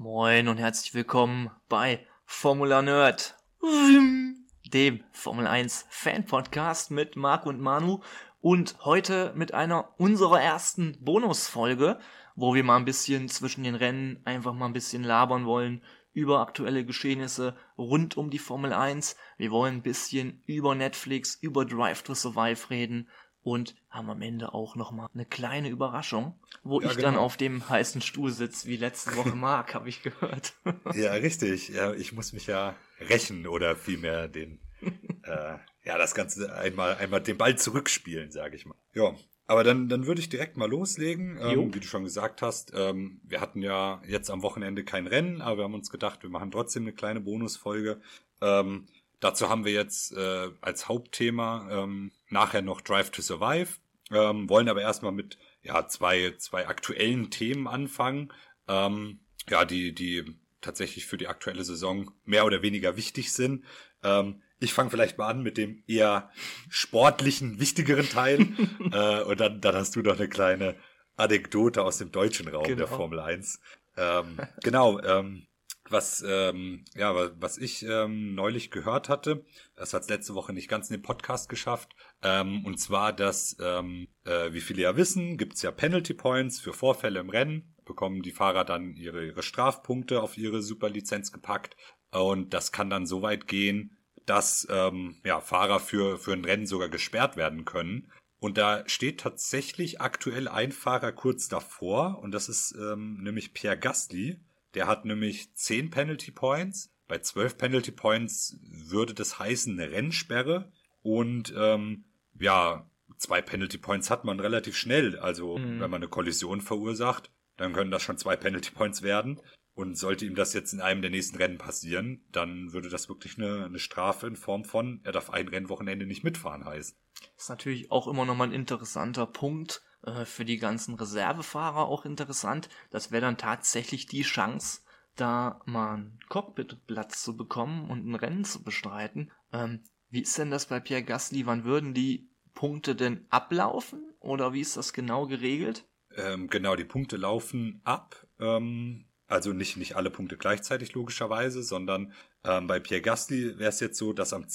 Moin und herzlich willkommen bei Formula Nerd, dem Formel 1 Fan-Podcast mit Marc und Manu und heute mit einer unserer ersten Bonusfolge, wo wir mal ein bisschen zwischen den Rennen einfach mal ein bisschen labern wollen über aktuelle Geschehnisse rund um die Formel 1. Wir wollen ein bisschen über Netflix, über Drive to Survive reden und haben am Ende auch nochmal eine kleine Überraschung, wo ich dann auf dem heißen Stuhl sitze, wie letzte Woche Marc, habe ich gehört. Ja, richtig. Ja, ich muss mich ja rächen oder vielmehr das Ganze einmal den Ball zurückspielen, sage ich mal. Ja, aber dann würde ich direkt mal loslegen. Wie du schon gesagt hast, wir hatten ja jetzt am Wochenende kein Rennen, aber wir haben uns gedacht, wir machen trotzdem eine kleine Bonusfolge. Dazu haben wir jetzt als Hauptthema nachher noch Drive to Survive, wollen aber erstmal mit zwei aktuellen Themen anfangen, die tatsächlich für die aktuelle Saison mehr oder weniger wichtig sind. Ich fange vielleicht mal an mit dem eher sportlichen, wichtigeren Teil und dann hast du noch eine kleine Anekdote aus dem deutschen Raum der Formel 1. Was ich neulich gehört hatte, das hat es letzte Woche nicht ganz in den Podcast geschafft, und zwar, dass, wie viele ja wissen, gibt's ja Penalty Points für Vorfälle im Rennen, bekommen die Fahrer dann ihre Strafpunkte auf ihre Superlizenz gepackt und das kann dann so weit gehen, dass Fahrer für ein Rennen sogar gesperrt werden können. Und da steht tatsächlich aktuell ein Fahrer kurz davor und das ist nämlich Pierre Gasly. Der hat nämlich 10 Penalty Points. Bei 12 Penalty Points würde das heißen eine Rennsperre. Und 2 Penalty Points hat man relativ schnell. Also wenn man eine Kollision verursacht, dann können das schon 2 Penalty Points werden. Und sollte ihm das jetzt in einem der nächsten Rennen passieren, dann würde das wirklich eine Strafe in Form von, er darf ein Rennwochenende nicht mitfahren heißen. Das ist natürlich auch immer nochmal ein interessanter Punkt. Für die ganzen Reservefahrer auch interessant. Das wäre dann tatsächlich die Chance, da mal einen Cockpitplatz zu bekommen und ein Rennen zu bestreiten. Wie ist denn das bei Pierre Gasly? Wann würden die Punkte denn ablaufen? Oder wie ist das genau geregelt? Die Punkte laufen ab. Also nicht alle Punkte gleichzeitig logischerweise, sondern bei Pierre Gasly wäre es jetzt so, dass am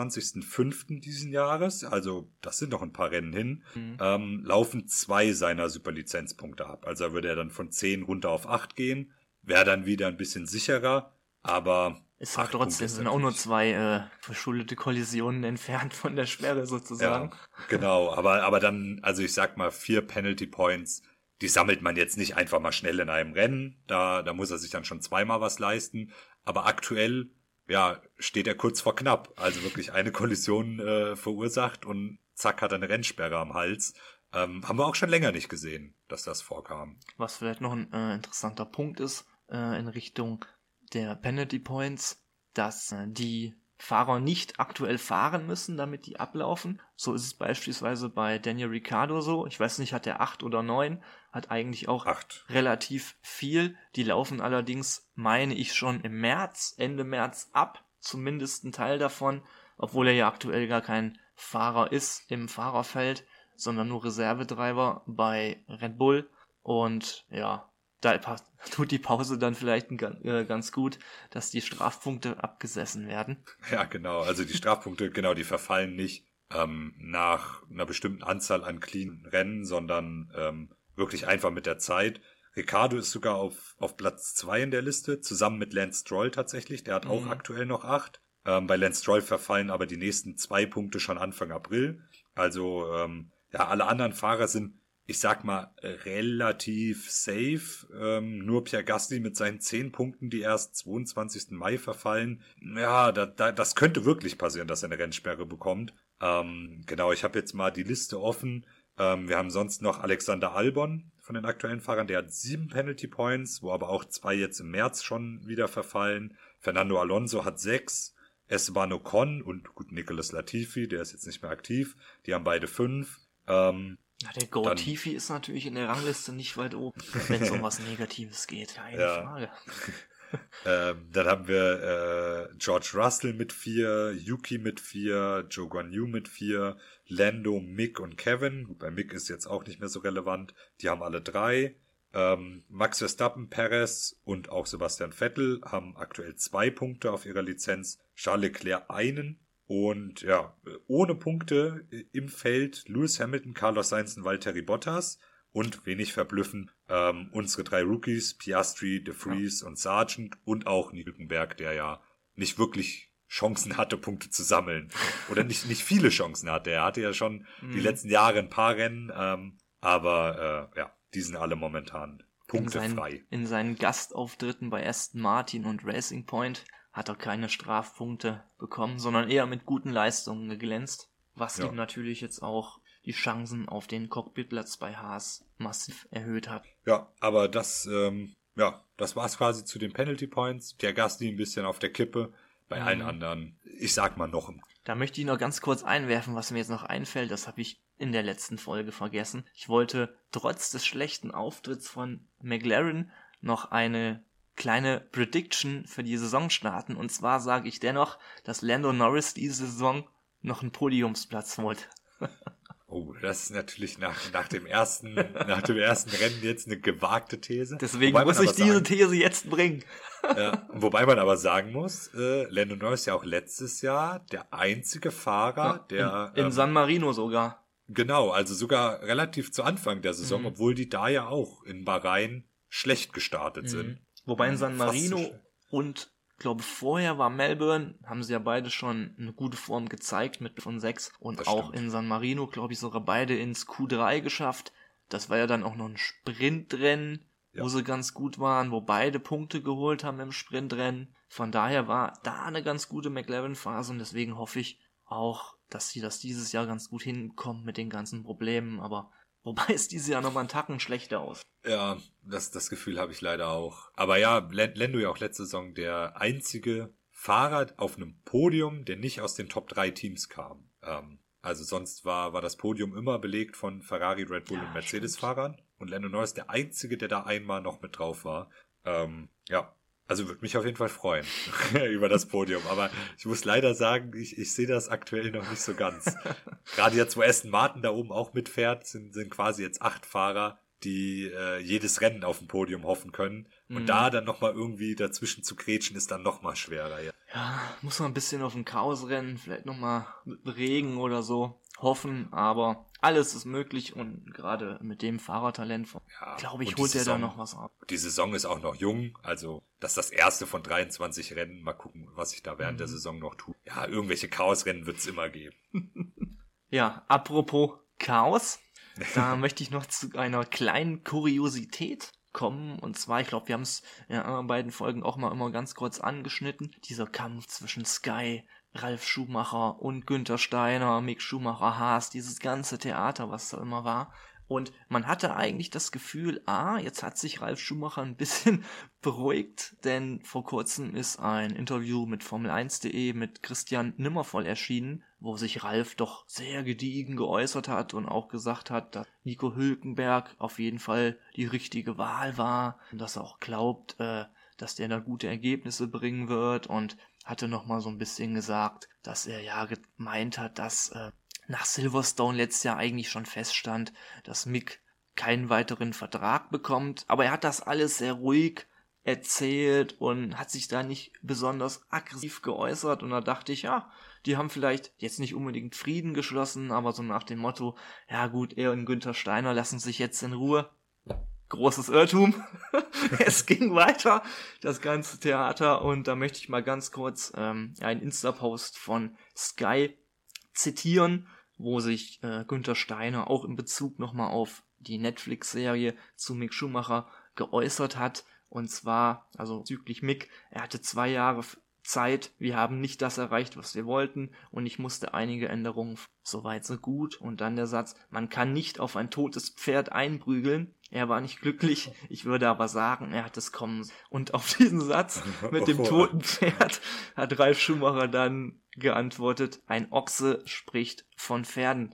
22.05. diesen Jahres, also das sind noch ein paar Rennen hin, laufen 2 seiner Superlizenzpunkte ab. Also würde er dann von 10 runter auf 8 gehen, wäre dann wieder ein bisschen sicherer, aber es hat trotzdem sind auch nur 2 verschuldete Kollisionen entfernt von der Sperre sozusagen. Ja, genau, aber dann, also ich sag mal 4 Penalty Points, die sammelt man jetzt nicht einfach mal schnell in einem Rennen. Da muss er sich dann schon zweimal was leisten. Aber aktuell, steht er kurz vor knapp. Also wirklich eine Kollision verursacht und zack, hat er eine Rennsperre am Hals. Haben wir auch schon länger nicht gesehen, dass das vorkam. Was vielleicht noch ein interessanter Punkt ist, in Richtung der Penalty Points, dass die Fahrer nicht aktuell fahren müssen, damit die ablaufen. So ist es beispielsweise bei Daniel Ricciardo so. Ich weiß nicht, hat er 8 oder 9, hat eigentlich auch 8. Relativ viel. Die laufen allerdings, meine ich, schon im März, Ende März ab. Zumindest ein Teil davon, obwohl er ja aktuell gar kein Fahrer ist im Fahrerfeld, sondern nur Reservedriver bei Red Bull. Und ja, da tut die Pause dann vielleicht ganz gut, dass die Strafpunkte abgesessen werden. Ja, genau. Also die Strafpunkte, die verfallen nicht nach einer bestimmten Anzahl an clean Rennen, sondern wirklich einfach mit der Zeit. Ricciardo ist sogar auf Platz 2 in der Liste, zusammen mit Lance Stroll tatsächlich. Der hat auch aktuell noch 8. Bei Lance Stroll verfallen aber die nächsten 2 Punkte schon Anfang April. Also alle anderen Fahrer sind, ich sag mal, relativ safe. Nur Pierre Gasly mit seinen 10 Punkten, die erst 22. Mai verfallen. Ja, das könnte wirklich passieren, dass er eine Rennsperre bekommt. Ich habe jetzt mal die Liste offen. Wir haben sonst noch Alexander Albon von den aktuellen Fahrern. Der hat 7 Penalty Points, wo aber auch 2 jetzt im März schon wieder verfallen. Fernando Alonso hat 6. Esteban Ocon und gut, Nicolas Latifi, der ist jetzt nicht mehr aktiv. Die haben beide 5. Der Go Tifi ist natürlich in der Rangliste nicht weit oben, wenn es um was Negatives geht. Keine Frage. Dann haben wir George Russell mit 4, Yuki mit 4, Zhou Guanyu mit 4, Lando, Mick und Kevin. Bei Mick ist jetzt auch nicht mehr so relevant. Die haben alle 3. Max Verstappen, Perez und auch Sebastian Vettel haben aktuell 2 Punkte auf ihrer Lizenz, Charles Leclerc einen. Und ja, ohne Punkte im Feld Lewis Hamilton, Carlos Sainz und Valtteri Bottas. Und wenig verblüffend, unsere 3 Rookies, Piastri, De Vries und Sargent und auch Nico Hülkenberg, der ja nicht wirklich Chancen hatte, Punkte zu sammeln. Oder nicht viele Chancen hatte. Er hatte ja schon die letzten Jahre ein paar Rennen, aber die sind alle momentan punktefrei. In seinen Gastauftritten bei Aston Martin und Racing Point hat er keine Strafpunkte bekommen, sondern eher mit guten Leistungen geglänzt, was ihm natürlich jetzt auch die Chancen auf den Cockpitplatz bei Haas massiv erhöht hat. Ja, aber das war's quasi zu den Penalty Points. Der Gasly ein bisschen auf der Kippe, bei allen anderen, ich sag mal noch. Da möchte ich noch ganz kurz einwerfen, was mir jetzt noch einfällt, das habe ich in der letzten Folge vergessen. Ich wollte trotz des schlechten Auftritts von McLaren noch eine kleine Prediction für die Saison starten. Und zwar sage ich dennoch, dass Lando Norris diese Saison noch einen Podiumsplatz holt. Oh, das ist natürlich nach dem ersten Rennen jetzt eine gewagte These. Deswegen muss ich diese These jetzt bringen. Ja, wobei man aber sagen muss, Lando Norris ja auch letztes Jahr der einzige Fahrer, der... In San Marino sogar. Genau, also sogar relativ zu Anfang der Saison, obwohl die da ja auch in Bahrain schlecht gestartet sind. Wobei in San Marino und ich glaube vorher war Melbourne, haben sie ja beide schon eine gute Form gezeigt mit von 6 und das auch stimmt. In San Marino, glaube ich, sogar beide ins Q3 geschafft. Das war ja dann auch noch ein Sprintrennen, wo sie ganz gut waren, wo beide Punkte geholt haben im Sprintrennen. Von daher war da eine ganz gute McLaren-Phase und deswegen hoffe ich auch, dass sie das dieses Jahr ganz gut hinkommen mit den ganzen Problemen, aber wobei es dieses Jahr nochmal einen Tacken schlechter aus. Ja, das Gefühl habe ich leider auch. Aber ja, Lando ja auch letzte Saison der einzige Fahrer auf einem Podium, der nicht aus den Top 3 Teams kam. Also sonst war das Podium immer belegt von Ferrari, Red Bull und Mercedes-Fahrern. Und Lando Norris der einzige, der da einmal noch mit drauf war. Also würde mich auf jeden Fall freuen über das Podium. Aber ich muss leider sagen, ich sehe das aktuell noch nicht so ganz. Gerade jetzt, wo Aston Martin da oben auch mitfährt, sind quasi jetzt 8 Fahrer, die jedes Rennen auf dem Podium hoffen können. Und da dann nochmal irgendwie dazwischen zu grätschen, ist dann nochmal schwerer. Ja, muss man ein bisschen auf ein Chaosrennen, vielleicht nochmal mit Regen oder so hoffen. Aber alles ist möglich und gerade mit dem Fahrertalent, glaube ich, holt er da noch was ab. Die Saison ist auch noch jung, also das ist das erste von 23 Rennen. Mal gucken, was sich da während der Saison noch tut. Ja, irgendwelche Chaosrennen wird es immer geben. Ja, apropos Chaos, da möchte ich noch zu einer kleinen Kuriosität kommen. Und zwar, ich glaube, wir haben es in den anderen beiden Folgen auch mal immer ganz kurz angeschnitten. Dieser Kampf zwischen Sky, Ralf Schumacher und Günther Steiner, Mick Schumacher, Haas, dieses ganze Theater, was da immer war. Und man hatte eigentlich das Gefühl, jetzt hat sich Ralf Schumacher ein bisschen beruhigt, denn vor kurzem ist ein Interview mit Formel1.de mit Christian Nimmervoll erschienen, wo sich Ralf doch sehr gediegen geäußert hat und auch gesagt hat, dass Nico Hülkenberg auf jeden Fall die richtige Wahl war und dass er auch glaubt, dass der da gute Ergebnisse bringen wird und hatte nochmal so ein bisschen gesagt, dass er ja gemeint hat, dass nach Silverstone letztes Jahr eigentlich schon feststand, dass Mick keinen weiteren Vertrag bekommt. Aber er hat das alles sehr ruhig erzählt und hat sich da nicht besonders aggressiv geäußert. Und da dachte ich, die haben vielleicht jetzt nicht unbedingt Frieden geschlossen, aber so nach dem Motto, ja gut, er und Günther Steiner lassen sich jetzt in Ruhe. Großes Irrtum. Es ging weiter, das ganze Theater. Und da möchte ich mal ganz kurz einen Insta-Post von Sky zitieren, wo sich Günther Steiner auch in Bezug nochmal auf die Netflix-Serie zu Mick Schumacher geäußert hat. Und zwar, also bezüglich Mick, er hatte 2 Jahre Zeit, wir haben nicht das erreicht, was wir wollten und ich musste einige Änderungen, soweit so gut. Und dann der Satz, man kann nicht auf ein totes Pferd einprügeln. Er war nicht glücklich, ich würde aber sagen, er hat es kommen. Und auf diesen Satz mit dem toten Pferd hat Ralf Schumacher dann geantwortet, ein Ochse spricht von Pferden.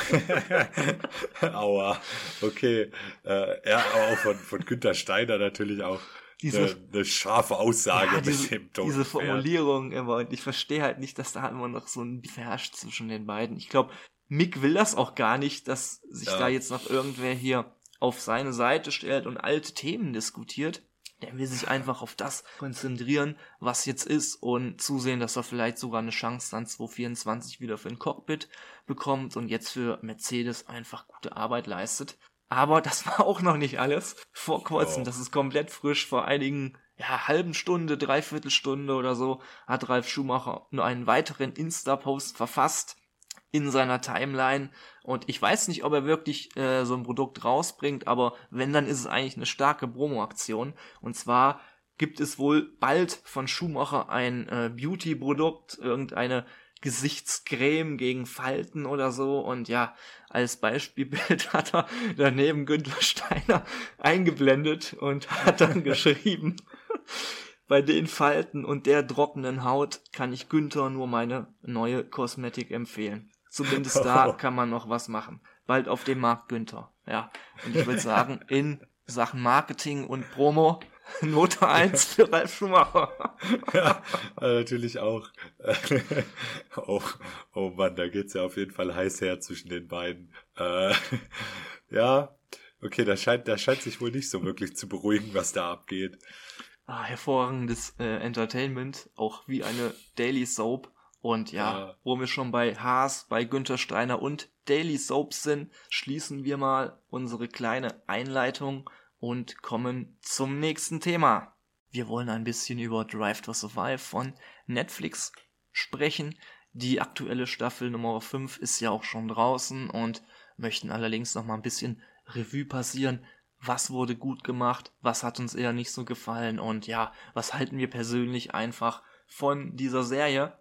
Aua, okay. Aber auch von Günther Steiner natürlich auch eine scharfe Aussage mit dem toten diese Formulierung immer. Und ich verstehe halt nicht, dass da immer noch so ein Beef herrscht zwischen den beiden. Ich glaube, Mick will das auch gar nicht, dass sich da jetzt noch irgendwer hier auf seine Seite stellt und alte Themen diskutiert. Der will sich einfach auf das konzentrieren, was jetzt ist und zusehen, dass er vielleicht sogar eine Chance dann 2024 wieder für ein Cockpit bekommt und jetzt für Mercedes einfach gute Arbeit leistet. Aber das war auch noch nicht alles. Vor kurzem, das ist komplett frisch, vor einigen halben Stunde, Dreiviertelstunde oder so, hat Ralf Schumacher nur einen weiteren Insta-Post verfasst in seiner Timeline. Und ich weiß nicht, ob er wirklich so ein Produkt rausbringt, aber wenn, dann ist es eigentlich eine starke Promo-Aktion. Und zwar gibt es wohl bald von Schumacher ein Beauty-Produkt, irgendeine Gesichtscreme gegen Falten oder so. Und ja, als Beispielbild hat er daneben Günther Steiner eingeblendet und hat dann geschrieben: Bei den Falten und der trockenen Haut kann ich Günther nur meine neue Kosmetik empfehlen. Zumindest da kann man noch was machen. Bald auf dem Markt Günther. Ja, und ich würde sagen, in Sachen Marketing und Promo Note 1 für Ralf Schumacher. Ja, natürlich auch. Oh Mann, da geht's ja auf jeden Fall heiß her zwischen den beiden. Ja, okay, da scheint sich wohl nicht so wirklich zu beruhigen, was da abgeht. Hervorragendes Entertainment, auch wie eine Daily Soap. Und wo wir schon bei Haas, bei Günther Steiner und Daily Soaps sind, schließen wir mal unsere kleine Einleitung und kommen zum nächsten Thema. Wir wollen ein bisschen über Drive to Survive von Netflix sprechen. Die aktuelle Staffel Nummer 5 ist ja auch schon draußen und möchten allerdings noch mal ein bisschen Revue passieren. Was wurde gut gemacht, was hat uns eher nicht so gefallen und was halten wir persönlich einfach von dieser Serie?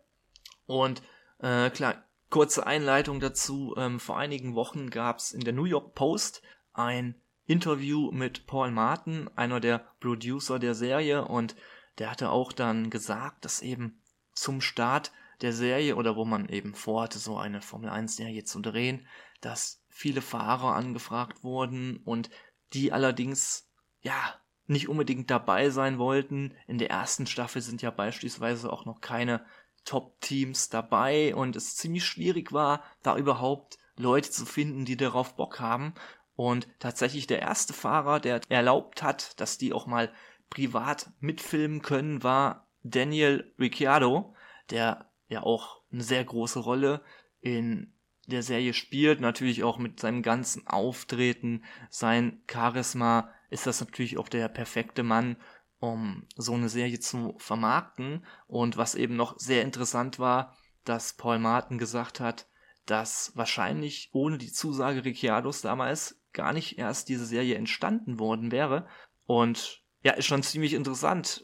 Und klar, kurze Einleitung dazu. Vor einigen Wochen gab es in der New York Post ein Interview mit Paul Martin, einer der Producer der Serie, und der hatte auch dann gesagt, dass eben zum Start der Serie oder wo man eben vorhatte, so eine Formel-1-Serie zu drehen, dass viele Fahrer angefragt wurden und die allerdings nicht unbedingt dabei sein wollten. In der ersten Staffel sind ja beispielsweise auch noch keine Top-Teams dabei und es ziemlich schwierig war, da überhaupt Leute zu finden, die darauf Bock haben. Und tatsächlich der erste Fahrer, der erlaubt hat, dass die auch mal privat mitfilmen können, war Daniel Ricciardo, der ja auch eine sehr große Rolle in der Serie spielt, natürlich auch mit seinem ganzen Auftreten, sein Charisma, ist das natürlich auch der perfekte Mann, um so eine Serie zu vermarkten. Und was eben noch sehr interessant war, dass Paul Martin gesagt hat, dass wahrscheinlich ohne die Zusage Ricciardos damals gar nicht erst diese Serie entstanden worden wäre. Und ist schon ziemlich interessant,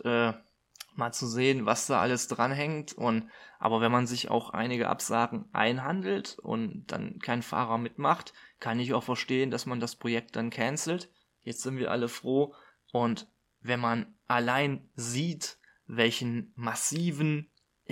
mal zu sehen, was da alles dranhängt. Aber wenn man sich auch einige Absagen einhandelt und dann kein Fahrer mitmacht, kann ich auch verstehen, dass man das Projekt dann cancelt. Jetzt sind wir alle froh. Und wenn man allein sieht, welchen massiven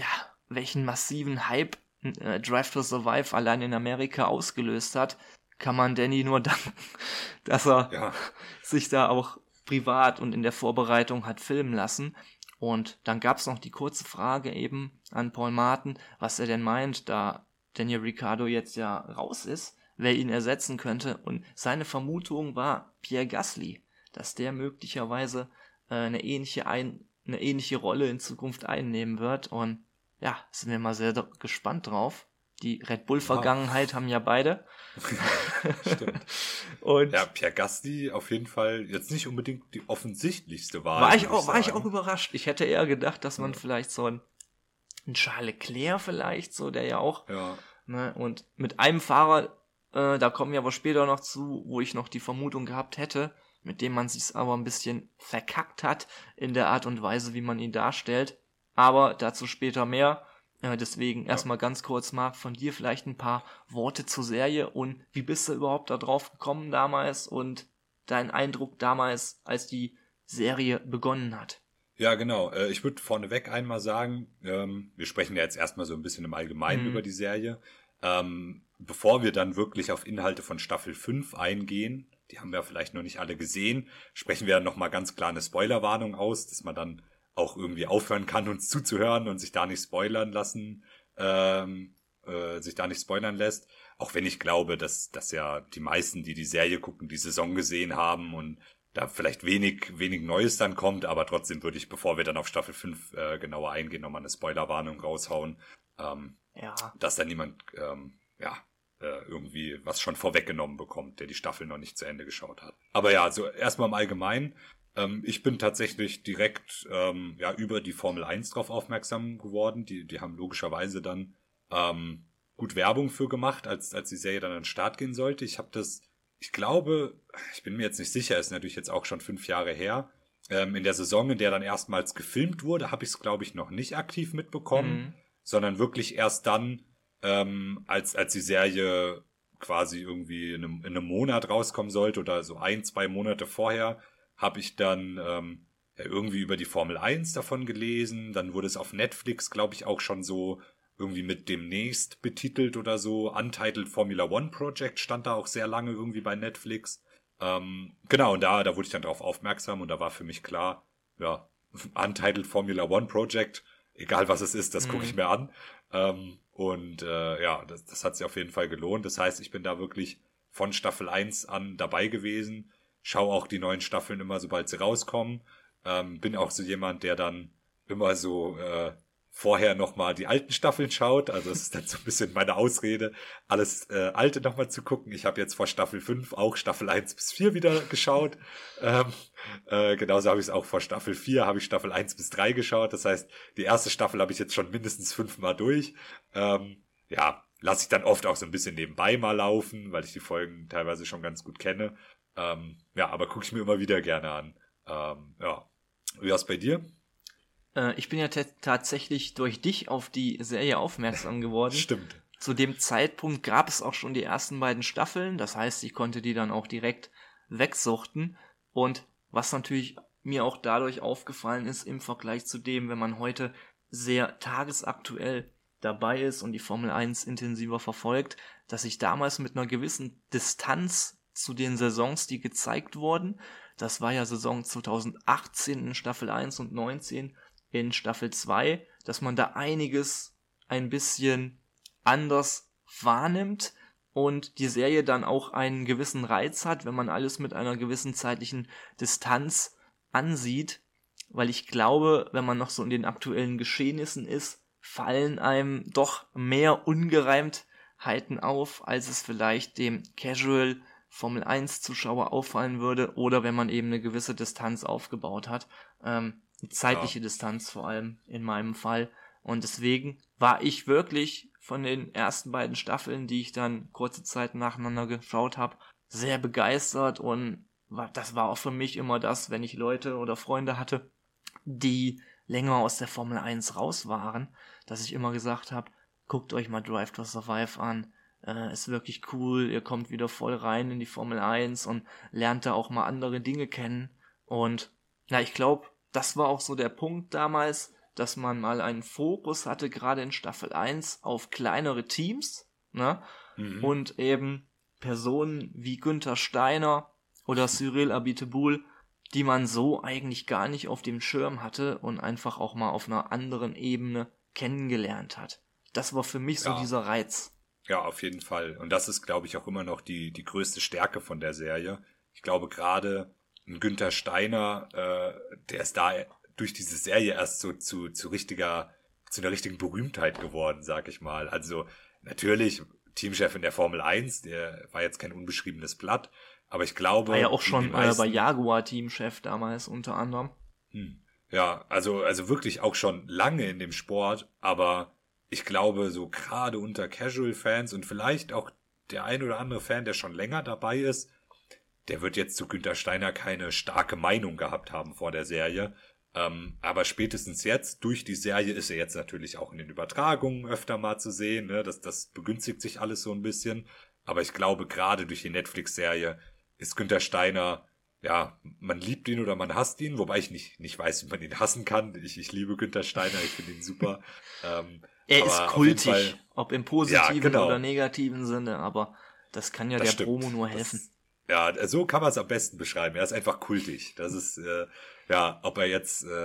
Hype Drive to Survive allein in Amerika ausgelöst hat, kann man Danny nur danken, dass er sich da auch privat und in der Vorbereitung hat filmen lassen. Und dann gab es noch die kurze Frage eben an Paul Martin, was er denn meint, da Daniel Ricciardo jetzt ja raus ist, wer ihn ersetzen könnte. Und seine Vermutung war Pierre Gasly, dass der möglicherweise eine ähnliche Rolle in Zukunft einnehmen wird. Und sind wir mal sehr gespannt drauf. Die Red Bull-Vergangenheit haben ja beide. Stimmt. Und Pierre Gasly auf jeden Fall jetzt nicht unbedingt die offensichtlichste Wahl. War ich auch überrascht. Ich hätte eher gedacht, dass man vielleicht so ein Charles Leclerc vielleicht, so der ja auch. Ja. Ne, und mit einem Fahrer, da kommen wir aber später noch zu, wo ich noch die Vermutung gehabt hätte, mit dem man sich aber ein bisschen verkackt hat in der Art und Weise, wie man ihn darstellt. Aber dazu später mehr. Deswegen erstmal ganz kurz, Marc, von dir vielleicht ein paar Worte zur Serie und wie bist du überhaupt da drauf gekommen damals und dein Eindruck damals, als die Serie begonnen hat? Ja, genau. Ich würde vorneweg einmal sagen, wir sprechen ja jetzt erstmal so ein bisschen im Allgemeinen über die Serie. Bevor wir dann wirklich auf Inhalte von Staffel 5 eingehen, die haben wir vielleicht noch nicht alle gesehen, sprechen wir nochmal ganz klar eine Spoilerwarnung aus, dass man dann auch irgendwie aufhören kann, uns zuzuhören und sich da nicht spoilern lassen sich da nicht spoilern lässt. Auch wenn ich glaube, dass ja die meisten, die die Serie gucken, die Saison gesehen haben und da vielleicht wenig Neues dann kommt, aber trotzdem würde ich, bevor wir dann auf Staffel 5 genauer eingehen, nochmal eine Spoilerwarnung raushauen, dass dann niemand irgendwie was schon vorweggenommen bekommt, der die Staffel noch nicht zu Ende geschaut hat. Aber ja, so erstmal im Allgemeinen, ich bin tatsächlich direkt über die Formel 1 drauf aufmerksam geworden. Die haben logischerweise dann gut Werbung für gemacht, als die Serie dann an den Start gehen sollte. Ich glaube, ich bin mir jetzt nicht sicher, ist natürlich jetzt auch schon 5 Jahre her. In der Saison, in der dann erstmals gefilmt wurde, habe ich es, glaube ich, noch nicht aktiv mitbekommen, sondern wirklich erst dann, als die Serie quasi irgendwie in einem Monat rauskommen sollte oder so 1-2 Monate vorher, habe ich dann irgendwie über die Formel 1 davon gelesen. Dann wurde es auf Netflix, glaube ich, auch schon so irgendwie mit demnächst betitelt oder so. Untitled Formula One Project stand da auch sehr lange irgendwie bei Netflix. Genau, und da wurde ich dann drauf aufmerksam und da war für mich klar, ja, Untitled Formula One Project, egal was es ist, das gucke ich mir an. Das hat sich auf jeden Fall gelohnt. Das heißt, ich bin da wirklich von Staffel 1 an dabei gewesen. Schaue auch die neuen Staffeln immer, sobald sie rauskommen. Bin auch so jemand, der dann immer so vorher nochmal die alten Staffeln schaut. Also das ist dann so ein bisschen meine Ausrede, alles Alte nochmal zu gucken. Ich habe jetzt vor Staffel 5 auch Staffel 1 bis 4 wieder geschaut. Genauso habe ich es auch vor Staffel 4, habe ich Staffel 1 bis 3 geschaut. Das heißt, die erste Staffel habe ich jetzt schon mindestens 5-mal durch. Lasse ich dann oft auch so ein bisschen nebenbei mal laufen, weil ich die Folgen teilweise schon ganz gut kenne. Aber gucke ich mir immer wieder gerne an. Wie war's bei dir? Ich bin ja tatsächlich durch dich auf die Serie aufmerksam geworden. Stimmt. Zu dem Zeitpunkt gab es auch schon die ersten beiden Staffeln. Das heißt, ich konnte die dann auch direkt wegsuchten. Und was natürlich mir auch dadurch aufgefallen ist im Vergleich zu dem, wenn man heute sehr tagesaktuell dabei ist und die Formel 1 intensiver verfolgt, dass ich damals mit einer gewissen Distanz zu den Saisons, die gezeigt wurden, das war ja Saison 2018 in Staffel 1 und 19 in Staffel 2, dass man da einiges ein bisschen anders wahrnimmt und die Serie dann auch einen gewissen Reiz hat, wenn man alles mit einer gewissen zeitlichen Distanz ansieht, weil ich glaube, wenn man noch so in den aktuellen Geschehnissen ist, fallen einem doch mehr Ungereimtheiten auf, als es vielleicht dem Casual Formel 1 Zuschauer auffallen würde oder wenn man eben eine gewisse Distanz aufgebaut hat. Zeitliche Distanz vor allem in meinem Fall. Und deswegen war ich wirklich von den ersten beiden Staffeln, die ich dann kurze Zeit nacheinander geschaut habe, sehr begeistert und das war auch für mich immer das, wenn ich Leute oder Freunde hatte, die länger aus der Formel 1 raus waren, dass ich immer gesagt habe, guckt euch mal Drive to Survive an, ist wirklich cool, ihr kommt wieder voll rein in die Formel 1 und lernt da auch mal andere Dinge kennen und ich glaube, das war auch so der Punkt damals, dass man mal einen Fokus hatte, gerade in Staffel 1, auf kleinere Teams, ne? Und eben Personen wie Günther Steiner oder Cyril Abiteboul, die man so eigentlich gar nicht auf dem Schirm hatte und einfach auch mal auf einer anderen Ebene kennengelernt hat. Das war für mich so dieser Reiz. Ja, auf jeden Fall. Und das ist, glaube ich, auch immer noch die größte Stärke von der Serie. Ich glaube, gerade ein Günther Steiner, der ist da durch diese Serie erst so zu einer richtigen Berühmtheit geworden, sag ich mal. Also natürlich Teamchef in der Formel 1, der war jetzt kein unbeschriebenes Blatt, aber ich glaube... War ja auch schon bei Jaguar Teamchef damals unter anderem. Ja, also wirklich auch schon lange in dem Sport, aber ich glaube, so gerade unter Casual-Fans und vielleicht auch der ein oder andere Fan, der schon länger dabei ist, der wird jetzt zu Günther Steiner keine starke Meinung gehabt haben vor der Serie. Aber spätestens jetzt, durch die Serie, ist er jetzt natürlich auch in den Übertragungen öfter mal zu sehen. Ne? Das begünstigt sich alles so ein bisschen. Aber ich glaube, gerade durch die Netflix-Serie ist Günther Steiner, ja, man liebt ihn oder man hasst ihn, wobei ich nicht weiß, wie man ihn hassen kann. Ich liebe Günther Steiner, ich finde ihn super. Er ist kultig, ob im positiven oder negativen Sinne, aber das kann ja der Promo nur helfen. Ja, so kann man es am besten beschreiben. Er ist einfach kultig. Das ist, ob er jetzt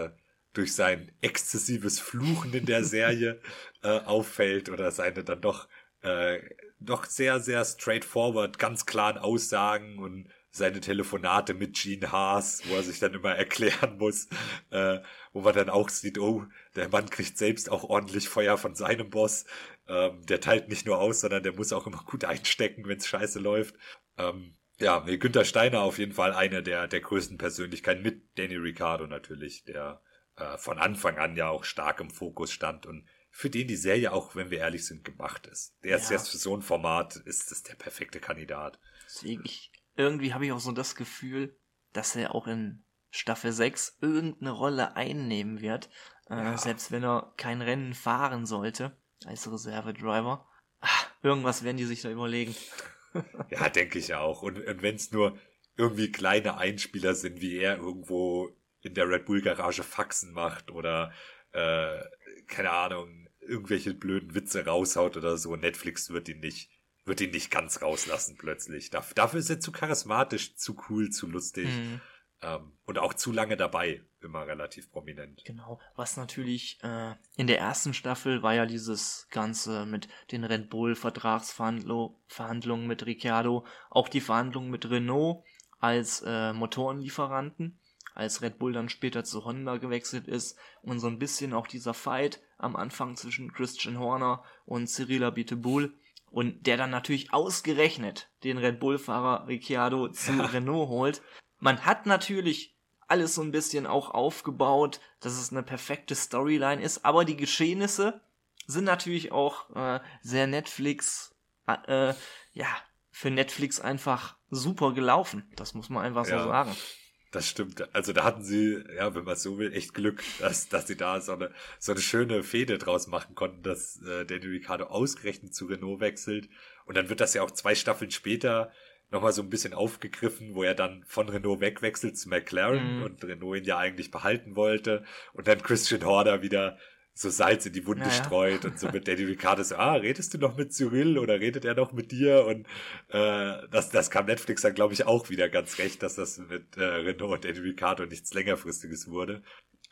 durch sein exzessives Fluchen in der Serie auffällt oder seine dann doch sehr, sehr straightforward, ganz klaren Aussagen und seine Telefonate mit Gene Haas, wo er sich dann immer erklären muss, wo man dann auch sieht, oh, der Mann kriegt selbst auch ordentlich Feuer von seinem Boss. Der teilt nicht nur aus, sondern der muss auch immer gut einstecken, wenn es scheiße läuft. Ja, Günther Steiner auf jeden Fall eine der größten Persönlichkeiten mit Danny Ricciardo natürlich, der von Anfang an ja auch stark im Fokus stand und für den die Serie auch, wenn wir ehrlich sind, gemacht ist. Der ist jetzt für so ein Format, ist das der perfekte Kandidat. Deswegen, irgendwie habe ich auch so das Gefühl, dass er auch in Staffel 6 irgendeine Rolle einnehmen wird, selbst wenn er kein Rennen fahren sollte, als Reservedriver. Irgendwas werden die sich da überlegen. Ja, denke ich auch. Und wenn es nur irgendwie kleine Einspieler sind, wie er irgendwo in der Red Bull Garage Faxen macht oder keine Ahnung, irgendwelche blöden Witze raushaut oder so. Netflix wird ihn nicht ganz rauslassen plötzlich. Dafür ist er zu charismatisch, zu cool, zu lustig und auch zu lange dabei, immer relativ prominent. Genau, was natürlich in der ersten Staffel war ja dieses Ganze mit den Red Bull Vertragsverhandlungen mit Ricciardo, auch die Verhandlungen mit Renault als Motorenlieferanten, als Red Bull dann später zu Honda gewechselt ist und so ein bisschen auch dieser Fight am Anfang zwischen Christian Horner und Cyril Abiteboul und der dann natürlich ausgerechnet den Red Bull-Fahrer Ricciardo zu Renault holt. Man hat natürlich alles so ein bisschen auch aufgebaut, dass es eine perfekte Storyline ist, aber die Geschehnisse sind natürlich auch sehr für Netflix einfach super gelaufen. Das muss man einfach so sagen. Das stimmt. Also da hatten sie, ja, wenn man so will, echt Glück, dass sie da so eine schöne Fehde draus machen konnten, dass Danny Ricciardo ausgerechnet zu Renault wechselt. Und dann wird das ja auch 2 Staffeln später nochmal so ein bisschen aufgegriffen, wo er dann von Renault wegwechselt zu McLaren und Renault ihn ja eigentlich behalten wollte. Und dann Christian Horner wieder so Salz in die Wunde streut und so mit Danny Ricciardo so, redest du noch mit Cyril oder redet er noch mit dir? Und das kam Netflix dann, glaube ich, auch wieder ganz recht, dass das mit Renault und Danny Ricciardo nichts längerfristiges wurde.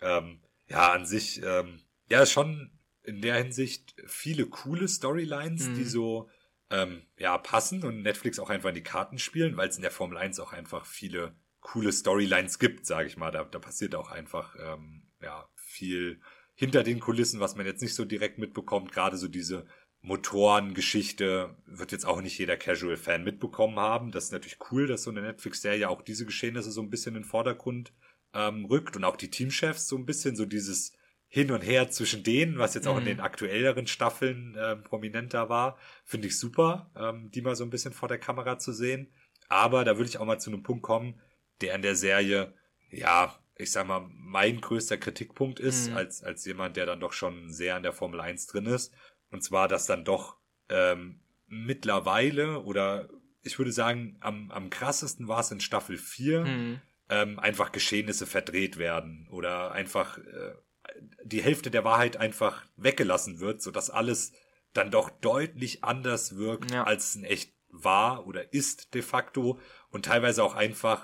An sich, schon in der Hinsicht viele coole Storylines, die so passen und Netflix auch einfach in die Karten spielen, weil es in der Formel 1 auch einfach viele coole Storylines gibt, sage ich mal. Da passiert auch einfach viel hinter den Kulissen, was man jetzt nicht so direkt mitbekommt. Gerade so diese Motorengeschichte wird jetzt auch nicht jeder Casual-Fan mitbekommen haben. Das ist natürlich cool, dass so eine Netflix-Serie auch diese Geschehnisse so ein bisschen in den Vordergrund rückt und auch die Teamchefs so ein bisschen so dieses Hin und Her zwischen denen, was jetzt auch in den aktuelleren Staffeln prominenter war, finde ich super, die mal so ein bisschen vor der Kamera zu sehen. Aber da würde ich auch mal zu einem Punkt kommen, der in der Serie, ich sag mal, mein größter Kritikpunkt ist, als jemand, der dann doch schon sehr in der Formel 1 drin ist. Und zwar, dass dann doch mittlerweile, oder ich würde sagen, am krassesten war es in Staffel 4, einfach Geschehnisse verdreht werden oder einfach die Hälfte der Wahrheit einfach weggelassen wird, sodass alles dann doch deutlich anders wirkt, als es in echt war oder ist de facto und teilweise auch einfach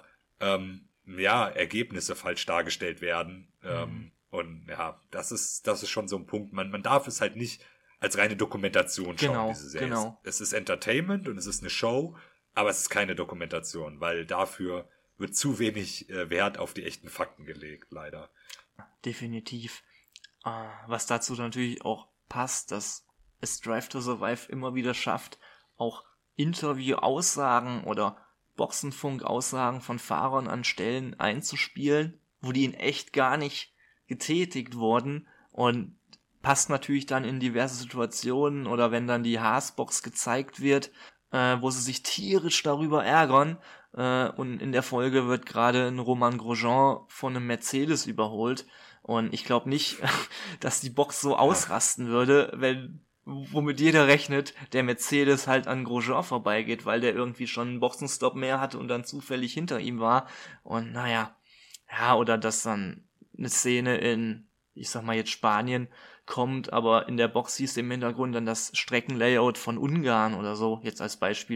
Ergebnisse falsch dargestellt werden. Und das ist schon so ein Punkt. Man darf es halt nicht als reine Dokumentation schauen, diese Serie. Genau. Es ist Entertainment und es ist eine Show, aber es ist keine Dokumentation, weil dafür wird zu wenig Wert auf die echten Fakten gelegt, leider. Definitiv. Was dazu natürlich auch passt, dass es Drive to Survive immer wieder schafft, auch Interview-Aussagen oder Boxenfunk-Aussagen von Fahrern an Stellen einzuspielen, wo die in echt gar nicht getätigt wurden und passt natürlich dann in diverse Situationen oder wenn dann die Haas-Box gezeigt wird, wo sie sich tierisch darüber ärgern und in der Folge wird gerade ein Romain Grosjean von einem Mercedes überholt und ich glaube nicht, dass die Box so ausrasten würde, womit jeder rechnet, der Mercedes halt an Grosjean vorbeigeht, weil der irgendwie schon einen Boxenstopp mehr hatte und dann zufällig hinter ihm war und oder dass dann eine Szene in, ich sag mal jetzt Spanien kommt, aber in der Box hieß im Hintergrund dann das Streckenlayout von Ungarn oder so, jetzt als Beispiel, ich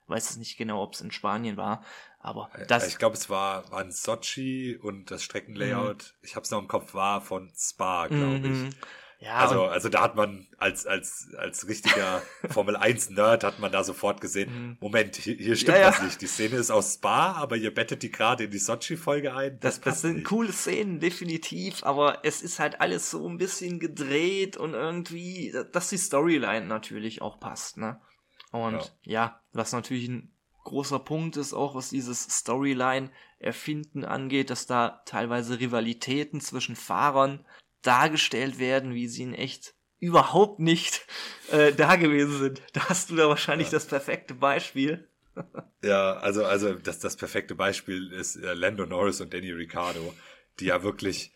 weiß es nicht genau, ob es in Spanien war, aber Ich glaube, es war in Sochi und das Streckenlayout, ich habe es noch im Kopf, war von Spa, glaube ich. Ja, Also da hat man als richtiger Formel-1-Nerd hat man da sofort gesehen, Moment, hier stimmt was nicht. Die Szene ist aus Spa, aber ihr bettet die gerade in die Sochi-Folge ein. Das sind nicht. Coole Szenen, definitiv, aber es ist halt alles so ein bisschen gedreht und irgendwie, dass die Storyline natürlich auch passt, ne? Und ja, was natürlich ein großer Punkt ist, auch was dieses Storyline-Erfinden angeht, dass da teilweise Rivalitäten zwischen Fahrern dargestellt werden, wie sie in echt überhaupt nicht da gewesen sind. Da hast du da wahrscheinlich das perfekte Beispiel. Ja, also das perfekte Beispiel ist Lando Norris und Danny Ricciardo, die ja wirklich,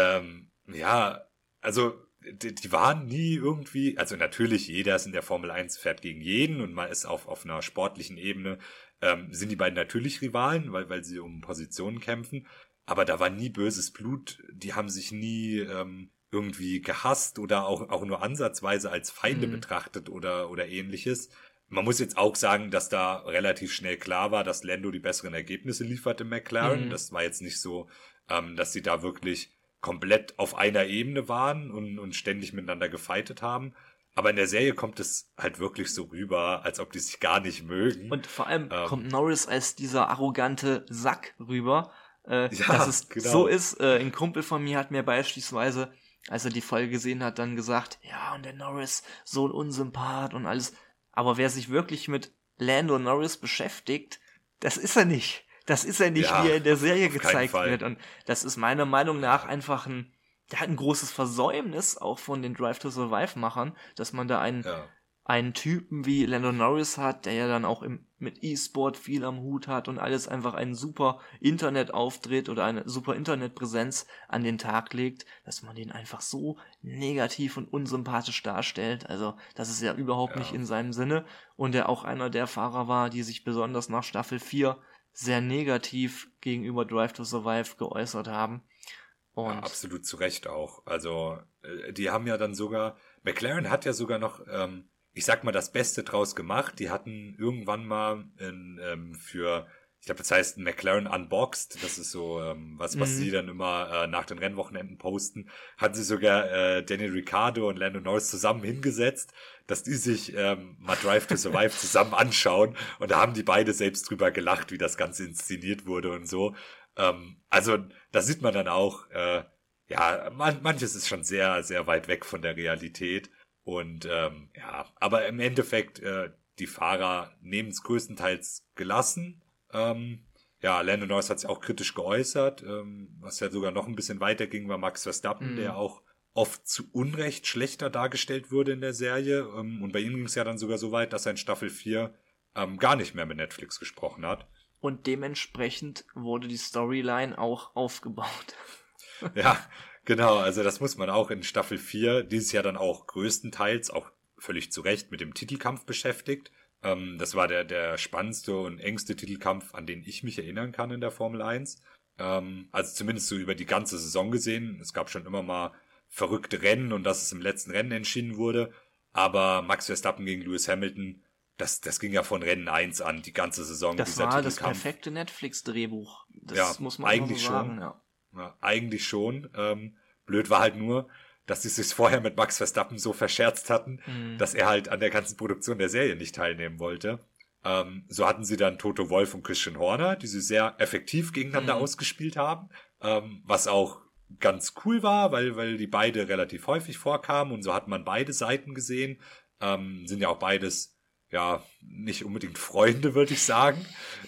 also die waren nie irgendwie, also natürlich jeder ist in der Formel 1 fährt gegen jeden und man ist auf einer sportlichen Ebene, sind die beiden natürlich Rivalen, weil sie um Positionen kämpfen. Aber da war nie böses Blut, die haben sich nie irgendwie gehasst oder auch nur ansatzweise als Feinde betrachtet oder ähnliches. Man muss jetzt auch sagen, dass da relativ schnell klar war, dass Lando die besseren Ergebnisse liefert im McLaren. Das war jetzt nicht so, dass sie da wirklich komplett auf einer Ebene waren und ständig miteinander gefightet haben. Aber in der Serie kommt es halt wirklich so rüber, als ob die sich gar nicht mögen. Und vor allem kommt Norris als dieser arrogante Sack rüber, dass es so ist. Ein Kumpel von mir hat mir beispielsweise, als er die Folge gesehen hat, dann gesagt, ja, und der Norris, so ein Unsympath und alles. Aber wer sich wirklich mit Lando Norris beschäftigt, das ist er nicht. Das ist er nicht, wie er in der Serie gezeigt wird. Und das ist meiner Meinung nach einfach ein großes Versäumnis, auch von den Drive to Survive-Machern, dass man da einen Typen wie Lando Norris hat, der ja dann auch mit E-Sport viel am Hut hat und alles einfach einen super Internetauftritt oder eine super Internetpräsenz an den Tag legt, dass man den einfach so negativ und unsympathisch darstellt. Also das ist ja überhaupt nicht in seinem Sinne. Und er auch einer der Fahrer war, die sich besonders nach Staffel 4 sehr negativ gegenüber Drive to Survive geäußert haben. Und absolut zu Recht auch. Also die haben ja dann sogar, McLaren hat ja sogar noch, ich sag mal, das Beste draus gemacht. Die hatten irgendwann mal ich glaube, das heißt McLaren Unboxed, das ist so, was sie dann immer nach den Rennwochenenden posten, hatten sie sogar Danny Ricciardo und Lando Norris zusammen hingesetzt, dass die sich mal Drive to Survive zusammen anschauen, und da haben die beide selbst drüber gelacht, wie das Ganze inszeniert wurde und so. Also da sieht man dann auch, manches ist schon sehr, sehr weit weg von der Realität. Und aber im Endeffekt, die Fahrer nehmen es größtenteils gelassen. Lando Norris hat sich auch kritisch geäußert. Was ja sogar noch ein bisschen weiter ging, war Max Verstappen, der auch oft zu Unrecht schlechter dargestellt wurde in der Serie. Und bei ihm ging es ja dann sogar so weit, dass er in Staffel 4 gar nicht mehr mit Netflix gesprochen hat. Und dementsprechend wurde die Storyline auch aufgebaut. Ja, genau. Also das muss man auch in Staffel 4, dieses Jahr dann auch größtenteils, auch völlig zu Recht, mit dem Titelkampf beschäftigt. Das war der spannendste und engste Titelkampf, an den ich mich erinnern kann in der Formel 1. Also zumindest so über die ganze Saison gesehen. Es gab schon immer mal verrückte Rennen und dass es im letzten Rennen entschieden wurde. Aber Max Verstappen gegen Lewis Hamilton, das ging ja von Rennen 1 an, die ganze Saison. Das war das perfekte Netflix-Drehbuch. Das muss man eigentlich so sagen. Ja, eigentlich schon. Blöd war halt nur, dass sie sich vorher mit Max Verstappen so verscherzt hatten, dass er halt an der ganzen Produktion der Serie nicht teilnehmen wollte. So hatten sie dann Toto Wolff und Christian Horner, die sie sehr effektiv gegeneinander ausgespielt haben, was auch ganz cool war, weil die beide relativ häufig vorkamen und so hat man beide Seiten gesehen. Sind ja auch beides nicht unbedingt Freunde, würde ich sagen.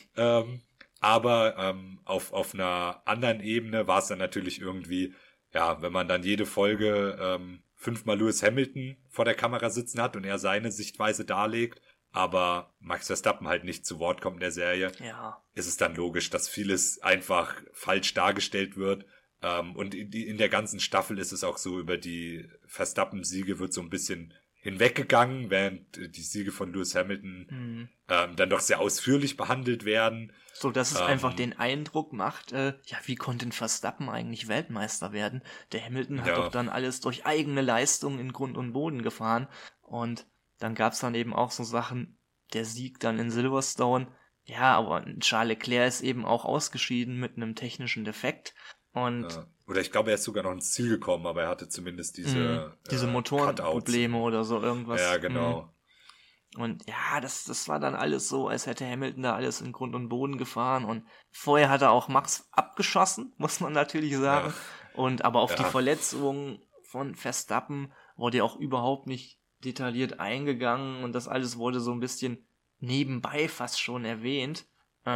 Aber auf einer anderen Ebene war es dann natürlich irgendwie, wenn man dann jede Folge 5-mal Lewis Hamilton vor der Kamera sitzen hat und er seine Sichtweise darlegt, aber Max Verstappen halt nicht zu Wort kommt in der Serie, ist es dann logisch, dass vieles einfach falsch dargestellt wird. Und in der ganzen Staffel ist es auch so, über die Verstappen-Siege wird so ein bisschen hinweggegangen, während die Siege von Lewis Hamilton dann doch sehr ausführlich behandelt werden. So, dass es einfach den Eindruck macht, wie konnte ein Verstappen eigentlich Weltmeister werden? Der Hamilton hat doch dann alles durch eigene Leistung in Grund und Boden gefahren. Und dann gab's dann eben auch so Sachen, der Sieg dann in Silverstone. Ja, aber Charles Leclerc ist eben auch ausgeschieden mit einem technischen Defekt. Und oder ich glaube, er ist sogar noch ins Ziel gekommen, aber er hatte zumindest diese Motorenprobleme oder so irgendwas. Ja, genau. Und ja, das war dann alles so, als hätte Hamilton da alles in Grund und Boden gefahren. Und vorher hat er auch Max abgeschossen, muss man natürlich sagen. Ja. Und aber auf die Verletzung von Verstappen wurde ja auch überhaupt nicht detailliert eingegangen. Und das alles wurde so ein bisschen nebenbei fast schon erwähnt.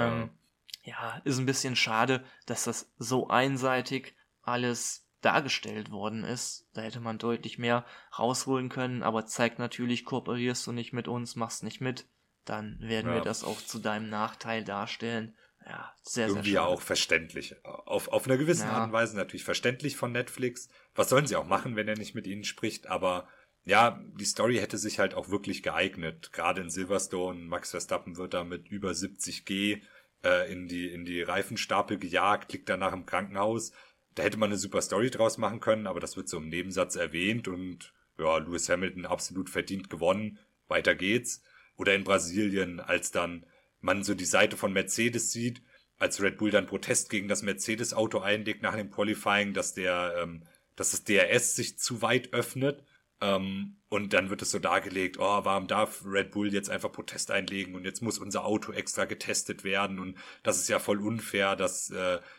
Ja, ist ein bisschen schade, dass das so einseitig alles dargestellt worden ist. Da hätte man deutlich mehr rausholen können, aber zeigt natürlich, kooperierst du nicht mit uns, machst nicht mit, dann werden wir das auch zu deinem Nachteil darstellen. Ja, sehr, irgendwie sehr schade. Auch verständlich. Auf einer gewissen Art und Weise natürlich verständlich von Netflix. Was sollen sie auch machen, wenn er nicht mit ihnen spricht, aber ja, die Story hätte sich halt auch wirklich geeignet. Gerade in Silverstone, Max Verstappen wird da mit über 70 G in die Reifenstapel gejagt, liegt danach im Krankenhaus. Da hätte man eine super Story draus machen können, aber das wird so im Nebensatz erwähnt und ja, Lewis Hamilton absolut verdient gewonnen. Weiter geht's. Oder in Brasilien, als dann man so die Seite von Mercedes sieht, als Red Bull dann Protest gegen das Mercedes-Auto einlegt nach dem Qualifying, dass das DRS sich zu weit öffnet. Und dann wird es so dargelegt, warum darf Red Bull jetzt einfach Protest einlegen und jetzt muss unser Auto extra getestet werden und das ist ja voll unfair, das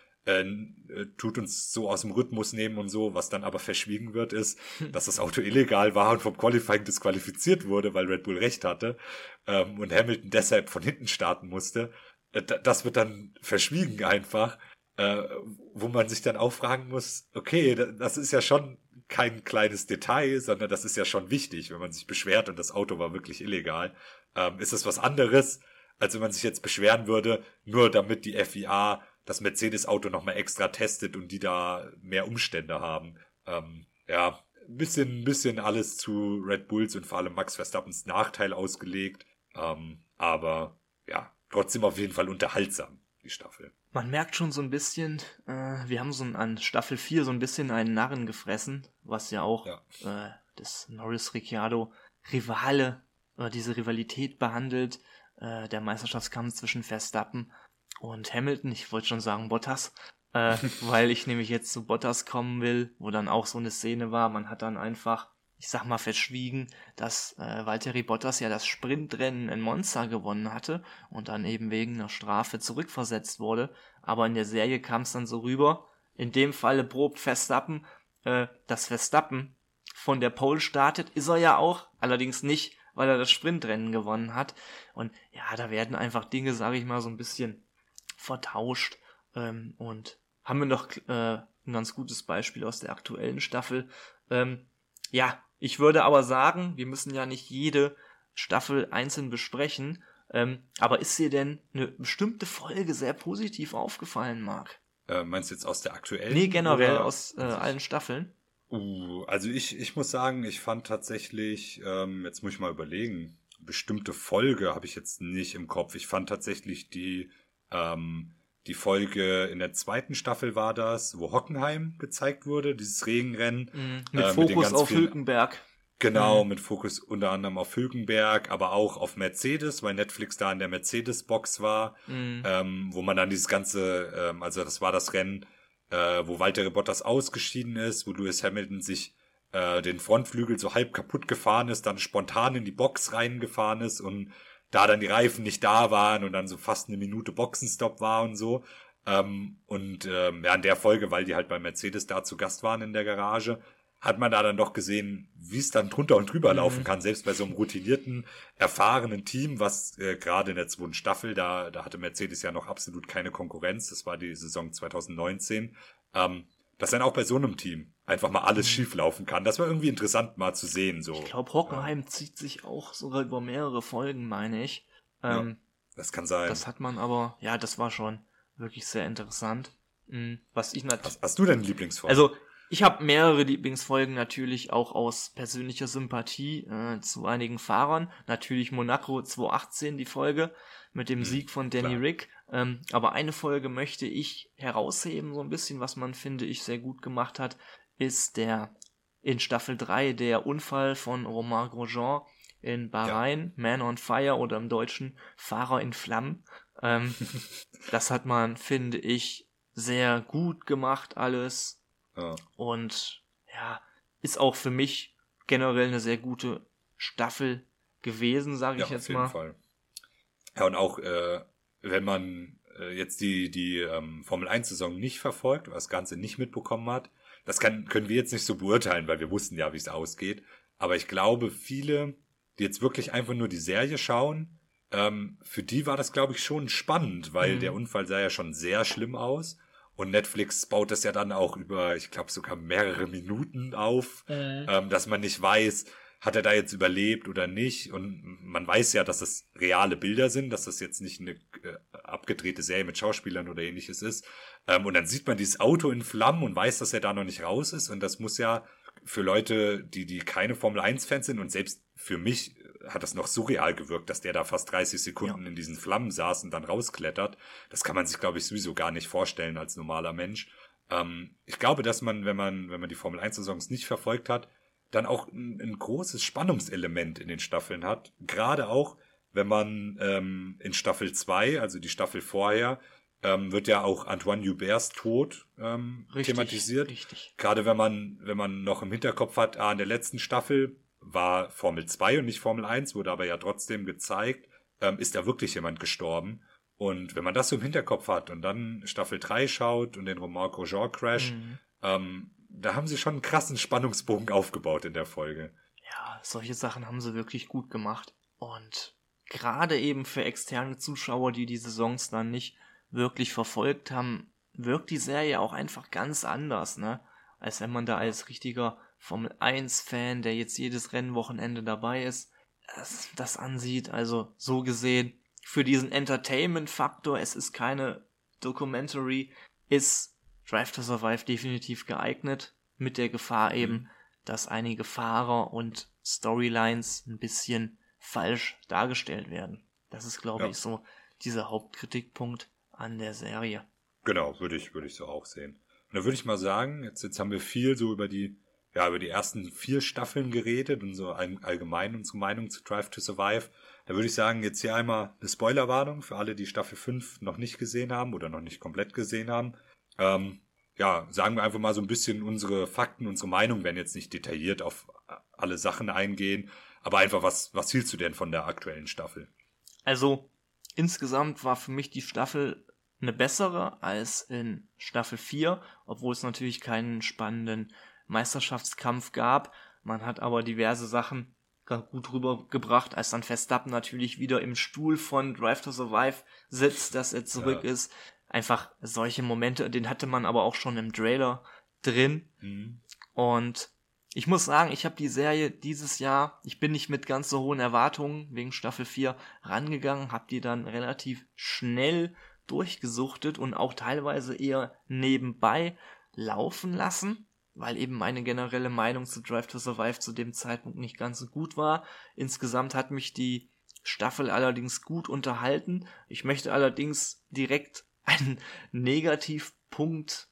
tut uns so aus dem Rhythmus nehmen und so, was dann aber verschwiegen wird, ist, dass das Auto illegal war und vom Qualifying disqualifiziert wurde, weil Red Bull recht hatte und Hamilton deshalb von hinten starten musste. Das wird dann verschwiegen einfach, wo man sich dann auch fragen muss, okay, das ist ja schon kein kleines Detail, sondern das ist ja schon wichtig, wenn man sich beschwert und das Auto war wirklich illegal. Ist es was anderes, als wenn man sich jetzt beschweren würde, nur damit die FIA das Mercedes-Auto nochmal extra testet und die da mehr Umstände haben. Ja, ein bisschen alles zu Red Bulls und vor allem Max Verstappens Nachteil ausgelegt. Aber ja, trotzdem auf jeden Fall unterhaltsam, die Staffel. Man merkt schon so ein bisschen, wir haben so an Staffel 4 so ein bisschen einen Narren gefressen, was ja auch das Norris-Ricciardo Rivale oder diese Rivalität behandelt, der Meisterschaftskampf zwischen Verstappen und Hamilton, ich wollte schon sagen Bottas, weil ich nämlich jetzt zu Bottas kommen will, wo dann auch so eine Szene war, man hat dann einfach, ich sag mal, verschwiegen, dass Valtteri Bottas ja das Sprintrennen in Monza gewonnen hatte und dann eben wegen einer Strafe zurückversetzt wurde. Aber in der Serie kam es dann so rüber, in dem Falle probt Verstappen, dass Verstappen von der Pole startet, ist er ja auch, allerdings nicht, weil er das Sprintrennen gewonnen hat. Und ja, da werden einfach Dinge, sage ich mal, so ein bisschen vertauscht. Und haben wir noch ein ganz gutes Beispiel aus der aktuellen Staffel. Ja, ich würde aber sagen, wir müssen ja nicht jede Staffel einzeln besprechen, aber ist dir denn eine bestimmte Folge sehr positiv aufgefallen, Marc? Meinst du jetzt aus der aktuellen? Nee, generell aus allen Staffeln. Also ich muss sagen, ich fand tatsächlich, jetzt muss ich mal überlegen, bestimmte Folge habe ich jetzt nicht im Kopf. Ich fand tatsächlich die Folge in der zweiten Staffel war das, wo Hockenheim gezeigt wurde, dieses Regenrennen. Mit Fokus auf Hülkenberg. Genau, mit Fokus unter anderem auf Hülkenberg, aber auch auf Mercedes, weil Netflix da in der Mercedes-Box war, wo man dann dieses ganze, also das war das Rennen, wo Valtteri Bottas ausgeschieden ist, wo Lewis Hamilton sich den Frontflügel so halb kaputt gefahren ist, dann spontan in die Box reingefahren ist und da dann die Reifen nicht da waren und dann so fast eine Minute Boxenstopp war und so. Ja, in der Folge, weil die halt bei Mercedes da zu Gast waren in der Garage, hat man da dann doch gesehen, wie es dann drunter und drüber laufen kann, selbst bei so einem routinierten, erfahrenen Team, was gerade in der zweiten Staffel, da hatte Mercedes ja noch absolut keine Konkurrenz, das war die Saison 2019, dass dann auch bei so einem Team einfach mal alles schief laufen kann. Das war irgendwie interessant mal zu sehen. So. Ich glaube, Hockenheim zieht sich auch sogar über mehrere Folgen, meine ich. Das kann sein. Das hat man aber, ja, das war schon wirklich sehr interessant. Hast du denn Lieblingsfolge? Also, ich habe mehrere Lieblingsfolgen natürlich auch aus persönlicher Sympathie zu einigen Fahrern. Natürlich Monaco 2018, die Folge mit dem Sieg von Danny Rick. Aber eine Folge möchte ich herausheben, so ein bisschen, was man, finde ich, sehr gut gemacht hat, ist in Staffel 3 der Unfall von Romain Grosjean in Bahrain, Man on Fire oder im Deutschen Fahrer in Flammen. Das hat man, finde ich, sehr gut gemacht alles. Ja. Und ja, ist auch für mich generell eine sehr gute Staffel gewesen, sage ich Ja, jetzt auf jeden mal. Fall. Ja, und auch wenn man jetzt die Formel-1-Saison nicht verfolgt oder das Ganze nicht mitbekommen hat, das können wir jetzt nicht so beurteilen, weil wir wussten ja, wie es ausgeht. Aber ich glaube, viele, die jetzt wirklich einfach nur die Serie schauen, für die war das, glaube ich, schon spannend, weil der Unfall sah ja schon sehr schlimm aus. Und Netflix baut das ja dann auch über, ich glaube, sogar mehrere Minuten auf, dass man nicht weiß, hat er da jetzt überlebt oder nicht. Und man weiß ja, dass das reale Bilder sind, dass das jetzt nicht eine abgedrehte Serie mit Schauspielern oder ähnliches ist. Und dann sieht man dieses Auto in Flammen und weiß, dass er da noch nicht raus ist. Und das muss ja für Leute, die keine Formel-1-Fans sind und selbst für mich hat das noch surreal gewirkt, dass der da fast 30 Sekunden in diesen Flammen saß und dann rausklettert. Das kann man sich, glaube ich, sowieso gar nicht vorstellen als normaler Mensch. Ich glaube, dass man, wenn man die Formel-1-Saisons nicht verfolgt hat, dann auch ein großes Spannungselement in den Staffeln hat. Gerade auch, wenn man in Staffel 2, also die Staffel vorher, wird ja auch Antoine Huberts Tod thematisiert. Richtig. Gerade wenn man noch im Hinterkopf hat, in der letzten Staffel war Formel 2 und nicht Formel 1, wurde aber ja trotzdem gezeigt, ist da wirklich jemand gestorben. Und wenn man das so im Hinterkopf hat und dann Staffel 3 schaut und den Romain Grosjean Crash, da haben sie schon einen krassen Spannungsbogen aufgebaut in der Folge. Ja, solche Sachen haben sie wirklich gut gemacht. Und gerade eben für externe Zuschauer, die Saisons dann nicht wirklich verfolgt haben, wirkt die Serie auch einfach ganz anders, ne? Als wenn man da als richtiger Formel-1-Fan, der jetzt jedes Rennwochenende dabei ist, das ansieht. Also so gesehen, für diesen Entertainment-Faktor, es ist keine Documentary, ist Drive to Survive definitiv geeignet, mit der Gefahr eben, dass einige Fahrer und Storylines ein bisschen falsch dargestellt werden. Das ist, glaube ich, so dieser Hauptkritikpunkt an der Serie. Genau, würde ich so auch sehen. Und da würde ich mal sagen, jetzt haben wir viel so über die ersten 4 Staffeln geredet und so allgemein unsere Meinung zu Drive to Survive. Da würde ich sagen, jetzt hier einmal eine Spoilerwarnung für alle, die Staffel 5 noch nicht gesehen haben oder noch nicht komplett gesehen haben. Sagen wir einfach mal so ein bisschen unsere Fakten, unsere Meinung, werden jetzt nicht detailliert auf alle Sachen eingehen, aber einfach, was hieltst du denn von der aktuellen Staffel? Also, insgesamt war für mich die Staffel eine bessere als in Staffel 4, obwohl es natürlich keinen spannenden Meisterschaftskampf gab. Man hat aber diverse Sachen ganz gut rübergebracht, als dann Verstappen natürlich wieder im Stuhl von Drive to Survive sitzt, dass er zurück ist. Einfach solche Momente, den hatte man aber auch schon im Trailer drin. Und ich muss sagen, ich habe die Serie dieses Jahr, ich bin nicht mit ganz so hohen Erwartungen wegen Staffel 4 rangegangen, habe die dann relativ schnell durchgesuchtet und auch teilweise eher nebenbei laufen lassen, weil eben meine generelle Meinung zu Drive to Survive zu dem Zeitpunkt nicht ganz so gut war. Insgesamt hat mich die Staffel allerdings gut unterhalten. Ich möchte allerdings direkt einen Negativpunkt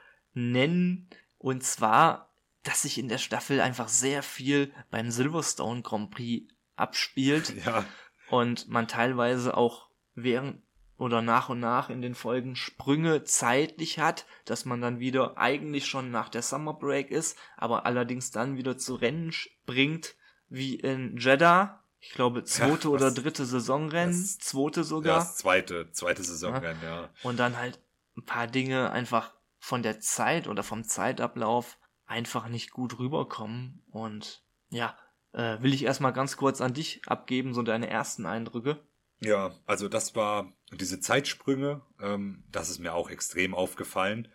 nennen, und zwar, dass sich in der Staffel einfach sehr viel beim Silverstone Grand Prix abspielt und man teilweise auch während oder nach und nach in den Folgen Sprünge zeitlich hat, dass man dann wieder eigentlich schon nach der Summer Break ist, aber allerdings dann wieder zu Rennen springt, wie in Jeddah. Ich glaube, zweite oder dritte Saisonrennen, zweite sogar. Das zweite Saisonrennen, ja. Und dann halt ein paar Dinge einfach von der Zeit oder vom Zeitablauf einfach nicht gut rüberkommen. Und ja, will ich erstmal ganz kurz an dich abgeben, so deine ersten Eindrücke. Ja, also das war diese Zeitsprünge, das ist mir auch extrem aufgefallen.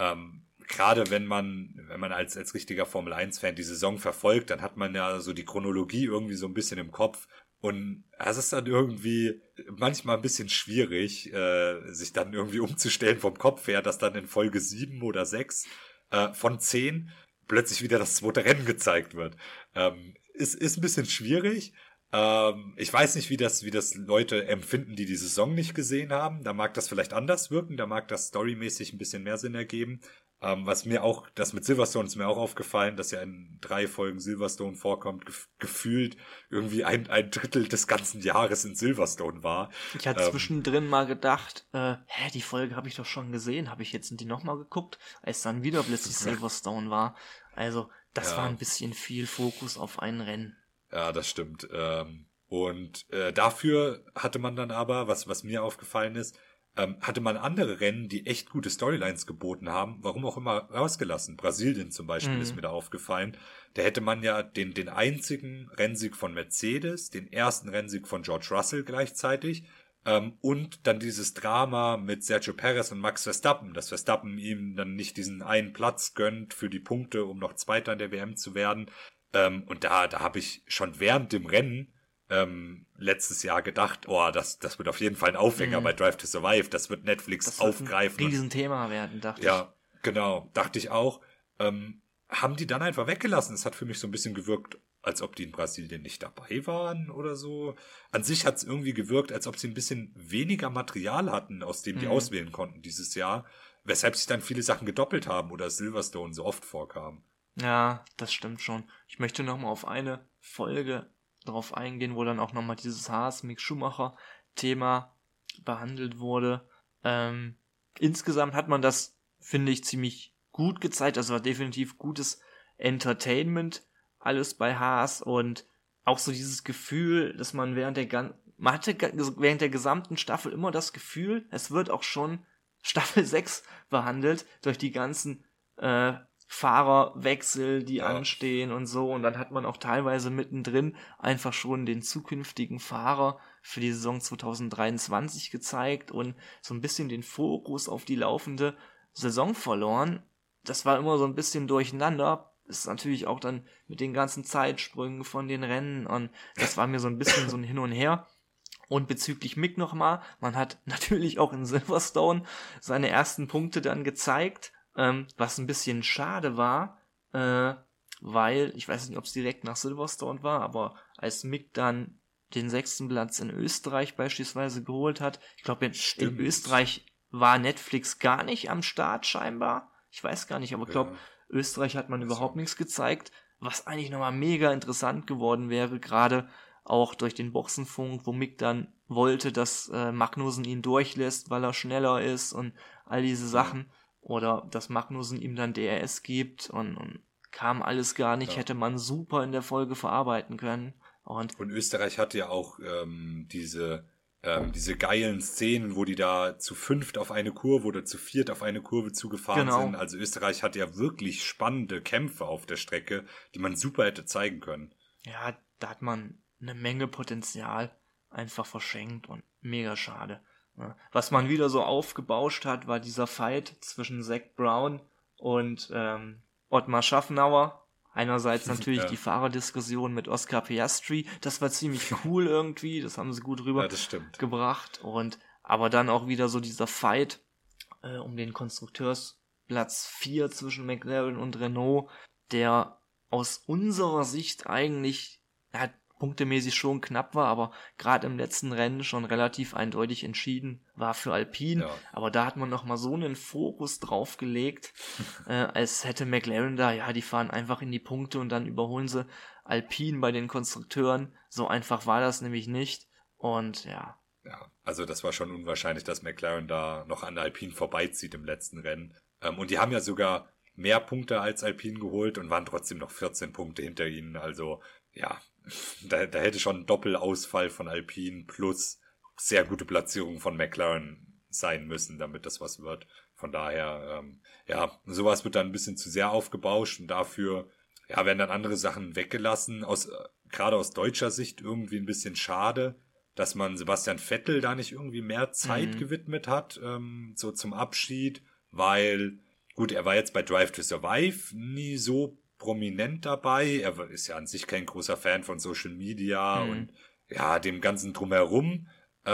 Gerade wenn man als richtiger Formel-1-Fan die Saison verfolgt, dann hat man ja so die Chronologie irgendwie so ein bisschen im Kopf. Und es ist dann irgendwie manchmal ein bisschen schwierig, sich dann irgendwie umzustellen vom Kopf her, dass dann in Folge 7 oder 6 von 10 plötzlich wieder das zweite Rennen gezeigt wird. Ist ein bisschen schwierig. Ich weiß nicht, wie das Leute empfinden, die Saison nicht gesehen haben. Da mag das vielleicht anders wirken, da mag das storymäßig ein bisschen mehr Sinn ergeben. Das mit Silverstone ist mir auch aufgefallen, dass ja in 3 Folgen Silverstone vorkommt, gefühlt irgendwie ein Drittel des ganzen Jahres in Silverstone war. Ich hatte zwischendrin mal gedacht, die Folge habe ich doch schon gesehen, habe ich jetzt die nochmal geguckt, als dann wieder plötzlich Silverstone war. Also, das war ein bisschen viel Fokus auf ein Rennen. Ja, das stimmt. Dafür hatte man dann aber, was mir aufgefallen ist, hatte man andere Rennen, die echt gute Storylines geboten haben, warum auch immer rausgelassen. Brasilien zum Beispiel ist mir da aufgefallen. Da hätte man ja den einzigen Rennsieg von Mercedes, den ersten Rennsieg von George Russell gleichzeitig und dann dieses Drama mit Sergio Perez und Max Verstappen, dass Verstappen ihm dann nicht diesen einen Platz gönnt für die Punkte, um noch Zweiter in der WM zu werden. Und da habe ich schon während dem Rennen letztes Jahr gedacht, das wird auf jeden Fall ein Aufhänger bei Drive to Survive, das wird Netflix aufgreifen. Ein Riesenthema werden, dachte ich. Ja, genau, dachte ich auch. Haben die dann einfach weggelassen. Es hat für mich so ein bisschen gewirkt, als ob die in Brasilien nicht dabei waren oder so. An sich hat es irgendwie gewirkt, als ob sie ein bisschen weniger Material hatten, aus dem die auswählen konnten dieses Jahr, weshalb sich dann viele Sachen gedoppelt haben oder Silverstone so oft vorkam. Ja, das stimmt schon. Ich möchte nochmal auf eine Folge drauf eingehen, wo dann auch nochmal dieses Mick Schumacher-Thema behandelt wurde. Insgesamt hat man das, finde ich, ziemlich gut gezeigt. Also war definitiv gutes Entertainment, alles bei Haas und auch so dieses Gefühl, dass man während der gesamten Staffel immer das Gefühl, es wird auch schon Staffel 6 behandelt durch die ganzen Fahrerwechsel, die anstehen und so. Und dann hat man auch teilweise mittendrin einfach schon den zukünftigen Fahrer für die Saison 2023 gezeigt und so ein bisschen den Fokus auf die laufende Saison verloren. Das war immer so ein bisschen durcheinander. Ist natürlich auch dann mit den ganzen Zeitsprüngen von den Rennen und das war mir so ein bisschen so ein Hin und Her. Und bezüglich Mick nochmal, man hat natürlich auch in Silverstone seine ersten Punkte dann gezeigt, was ein bisschen schade war, weil, ich weiß nicht, ob es direkt nach Silverstone war, aber als Mick dann den 6. Platz in Österreich beispielsweise geholt hat, ich glaube in Österreich war Netflix gar nicht am Start scheinbar, ich weiß gar nicht, aber ich glaube, Österreich hat man überhaupt nichts gezeigt, was eigentlich nochmal mega interessant geworden wäre, gerade auch durch den Boxenfunk, wo Mick dann wollte, dass Magnussen ihn durchlässt, weil er schneller ist und all diese Sachen. Oder dass Magnussen ihm dann DRS gibt und kam alles gar nicht, hätte man super in der Folge verarbeiten können. Und Österreich hat ja auch diese geilen Szenen, wo die da zu 5 auf eine Kurve oder zu 4 auf eine Kurve zugefahren sind. Also Österreich hat ja wirklich spannende Kämpfe auf der Strecke, die man super hätte zeigen können. Ja, da hat man eine Menge Potenzial einfach verschenkt und mega schade. Was man wieder so aufgebauscht hat, war dieser Fight zwischen Zach Brown und Ottmar Schaffnauer. Einerseits natürlich die Fahrerdiskussion mit Oscar Piastri. Das war ziemlich cool irgendwie. Das haben sie gut rübergebracht. Aber dann auch wieder so dieser Fight um den Konstrukteursplatz 4 zwischen McLaren und Renault, der aus unserer Sicht eigentlich punktemäßig schon knapp war, aber gerade im letzten Rennen schon relativ eindeutig entschieden war für Alpine. Ja. Aber da hat man nochmal so einen Fokus drauf gelegt, als hätte McLaren da, die fahren einfach in die Punkte und dann überholen sie Alpine bei den Konstrukteuren. So einfach war das nämlich nicht. Und Ja, also das war schon unwahrscheinlich, dass McLaren da noch an Alpine vorbeizieht im letzten Rennen. Und die haben ja sogar mehr Punkte als Alpine geholt und waren trotzdem noch 14 Punkte hinter ihnen. Also da hätte schon ein Doppelausfall von Alpine plus sehr gute Platzierung von McLaren sein müssen, damit das was wird. Von daher, sowas wird dann ein bisschen zu sehr aufgebauscht und dafür, werden dann andere Sachen weggelassen. Gerade aus deutscher Sicht irgendwie ein bisschen schade, dass man Sebastian Vettel da nicht irgendwie mehr Zeit gewidmet hat, so zum Abschied, weil, gut, er war jetzt bei Drive to Survive nie so prominent dabei. Er ist ja an sich kein großer Fan von Social Media und dem ganzen Drumherum.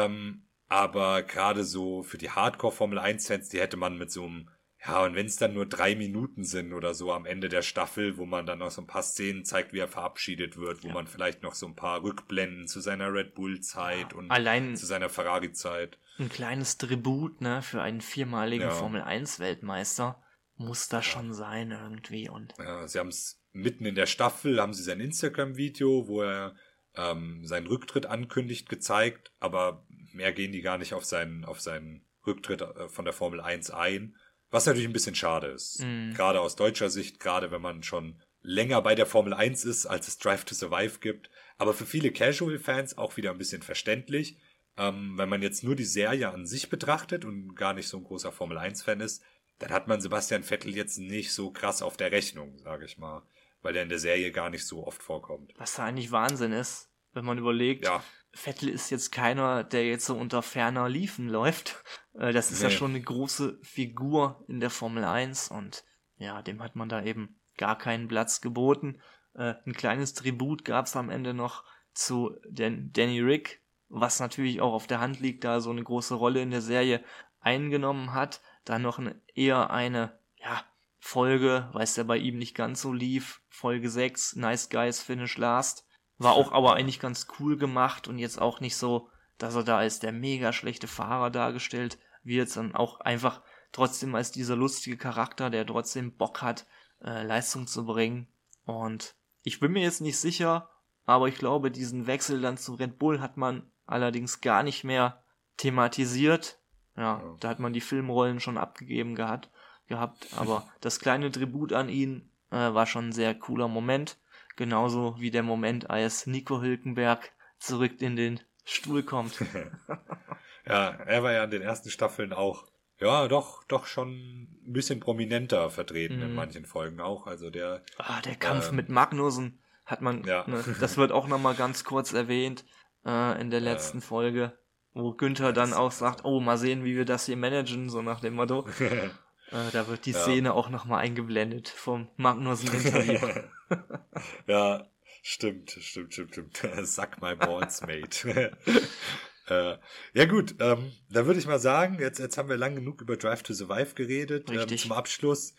Aber gerade so für die Hardcore-Formel-1-Fans, die hätte man mit so einem, und wenn es dann nur 3 Minuten sind oder so am Ende der Staffel, wo man dann noch so ein paar Szenen zeigt, wie er verabschiedet wird, wo man vielleicht noch so ein paar Rückblenden zu seiner Red Bull-Zeit und zu seiner Ferrari-Zeit. Ein kleines Tribut, für einen 4-maligen Formel-1-Weltmeister. muss das schon sein irgendwie. Und Ja, sie haben es mitten in der Staffel, haben sie sein Instagram-Video, wo er seinen Rücktritt ankündigt, gezeigt, aber mehr gehen die gar nicht auf seinen Rücktritt von der Formel 1 ein, was natürlich ein bisschen schade ist. Gerade aus deutscher Sicht, gerade wenn man schon länger bei der Formel 1 ist, als es Drive to Survive gibt, aber für viele Casual-Fans auch wieder ein bisschen verständlich, wenn man jetzt nur die Serie an sich betrachtet und gar nicht so ein großer Formel 1-Fan ist, dann hat man Sebastian Vettel jetzt nicht so krass auf der Rechnung, sage ich mal, weil er in der Serie gar nicht so oft vorkommt. was da eigentlich Wahnsinn ist, wenn man überlegt, Ja. Vettel ist jetzt keiner, der jetzt so unter ferner Liefen läuft. Das ist ja Nee. schon eine große Figur in der Formel 1 und ja, dem hat man da eben gar keinen Platz geboten. Ein kleines Tribut gab es am Ende noch zu Danny Rick, was natürlich auch auf der Hand liegt, da er so eine große Rolle in der Serie eingenommen hat. Dann noch eher eine Folge, weil es ja bei ihm nicht ganz so lief. Folge 6, Nice Guys Finish Last. War auch aber eigentlich ganz cool gemacht und jetzt auch nicht so, dass er da als der mega schlechte Fahrer dargestellt wird, sondern auch einfach trotzdem als dieser lustige Charakter, der trotzdem Bock hat, Leistung zu bringen. Und ich bin mir jetzt nicht sicher, aber ich glaube, diesen Wechsel dann zu Red Bull hat man allerdings gar nicht mehr thematisiert. Ja, da hat man die Filmrollen schon abgegeben gehabt, aber das kleine Tribut an ihn war schon ein sehr cooler Moment. Genauso wie der Moment, als Nico Hülkenberg zurück in den Stuhl kommt. Ja, er war ja in den ersten Staffeln auch, ja, doch schon ein bisschen prominenter vertreten in manchen Folgen auch. Also der Kampf mit Magnussen hat man, Ja. das wird auch nochmal ganz kurz erwähnt in der letzten Folge, wo Günther dann auch sagt, oh, mal sehen, wie wir das hier managen, so nach dem Motto. Da wird die Szene auch nochmal eingeblendet vom Magnussen-Interview. Ja, stimmt. Suck my balls, mate. Ja gut, da würde ich mal sagen, jetzt haben wir lang genug über Drive to Survive geredet. Richtig. Zum Abschluss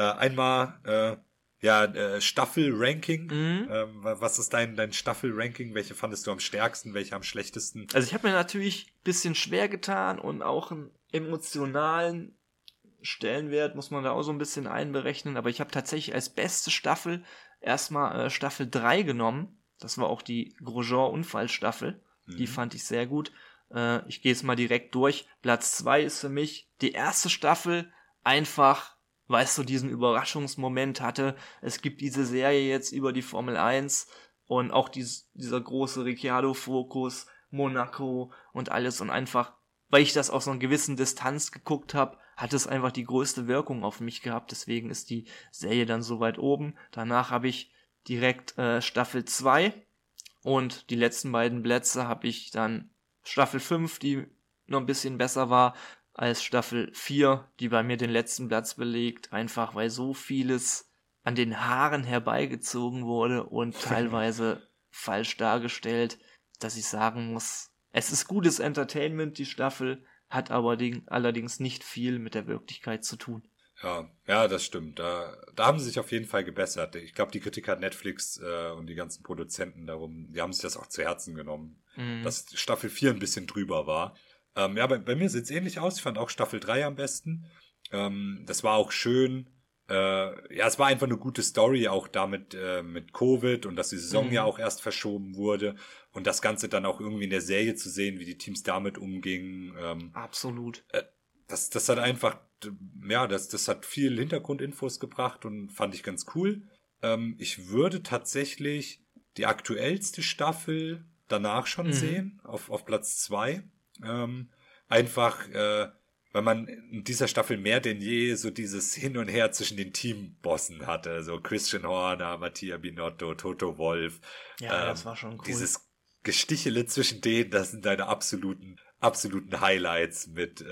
einmal Staffel-Ranking. Was ist dein Staffel-Ranking? Welche fandest du am stärksten, welche am schlechtesten? Also ich habe mir natürlich ein bisschen schwer getan und auch einen emotionalen Stellenwert muss man da auch so ein bisschen einberechnen, aber ich habe tatsächlich als beste Staffel erstmal Staffel 3 genommen. Das war auch die Grosjean-Unfallstaffel. Die fand ich sehr gut. Ich gehe jetzt mal direkt durch. Platz 2 ist für mich die erste Staffel, einfach, weil es so diesen Überraschungsmoment hatte. Es gibt diese Serie jetzt über die Formel 1 und auch dieser große Ricciardo-Fokus, Monaco und alles und einfach, weil ich das aus einer gewissen Distanz geguckt habe, hat es einfach die größte Wirkung auf mich gehabt. Deswegen ist die Serie dann so weit oben. Danach habe ich direkt Staffel 2 und die letzten beiden Plätze habe ich dann Staffel 5, die noch ein bisschen besser war, als Staffel 4, die bei mir den letzten Platz belegt. Einfach weil so vieles an den Haaren herbeigezogen wurde und teilweise falsch dargestellt, dass ich sagen muss, es ist gutes Entertainment, die Staffel, hat aber allerdings nicht viel mit der Wirklichkeit zu tun. Ja, das stimmt. Da haben sie sich auf jeden Fall gebessert. Ich glaube, die Kritik hat Netflix und die ganzen Produzenten darum, die haben sich das auch zu Herzen genommen, dass Staffel 4 ein bisschen drüber war. Bei mir sieht es ähnlich aus. Ich fand auch Staffel 3 am besten. Das war auch schön. Es war einfach eine gute Story, auch damit mit Covid und dass die Saison ja auch erst verschoben wurde und das Ganze dann auch irgendwie in der Serie zu sehen, wie die Teams damit umgingen. Absolut. Das hat einfach, das hat viel Hintergrundinfos gebracht und fand ich ganz cool. Ich würde tatsächlich die aktuellste Staffel danach schon sehen, auf Platz 2. Einfach, weil man in dieser Staffel mehr denn je so dieses Hin und Her zwischen den Teambossen hatte. So Christian Horner, Mattia Binotto, Toto Wolff. Ja, das war schon cool. Dieses Gestichele zwischen denen, das sind deine absoluten Highlights mit,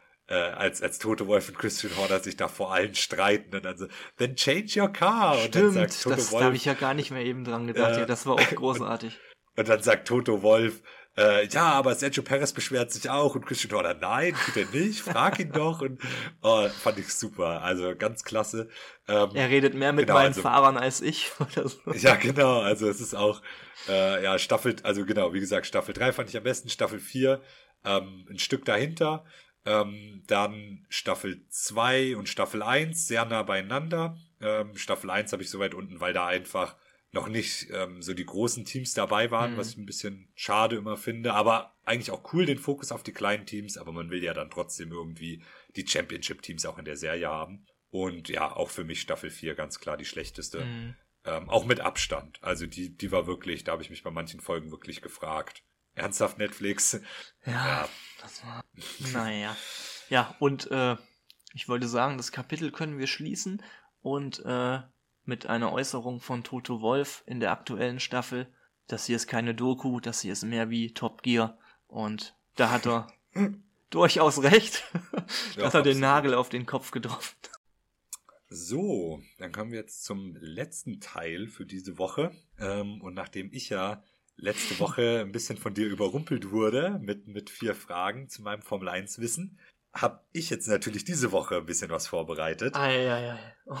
als Toto Wolff und Christian Horner sich da vor allen streiten und dann so, then change your car. Stimmt, und dann sagt Toto da Wolff, habe ich ja gar nicht mehr eben dran gedacht. Ja, das war auch großartig. Und dann sagt Toto Wolff, aber Sergio Perez beschwert sich auch und Christian Horner, nein, tut er nicht, frag ihn doch und fand ich super, also ganz klasse. Er redet mehr mit meinen Fahrern als ich oder so. Ja, genau, also es ist auch wie gesagt, Staffel 3 fand ich am besten, Staffel 4 ein Stück dahinter. Dann Staffel 2 und Staffel 1 sehr nah beieinander. Staffel 1 habe ich so weit unten, weil da einfach noch nicht so die großen Teams dabei waren, was ich ein bisschen schade immer finde. Aber eigentlich auch cool, den Fokus auf die kleinen Teams. Aber man will ja dann trotzdem irgendwie die Championship-Teams auch in der Serie haben. Und ja, auch für mich Staffel 4 ganz klar die schlechteste. Auch mit Abstand. Also die war wirklich, da habe ich mich bei manchen Folgen wirklich gefragt. Ernsthaft Netflix? Ja. Das war... Naja. Ja, und ich wollte sagen, das Kapitel können wir schließen und mit einer Äußerung von Toto Wolff in der aktuellen Staffel. Das hier ist keine Doku, das hier ist mehr wie Top Gear. Und da hat er durchaus recht. Da hat er den Nagel auf den Kopf getroffen. So, dann kommen wir jetzt zum letzten Teil für diese Woche. Und nachdem ich ja letzte Woche ein bisschen von dir überrumpelt wurde mit 4 Fragen zu meinem Formel 1 Wissen, habe ich jetzt natürlich diese Woche ein bisschen was vorbereitet. Oh.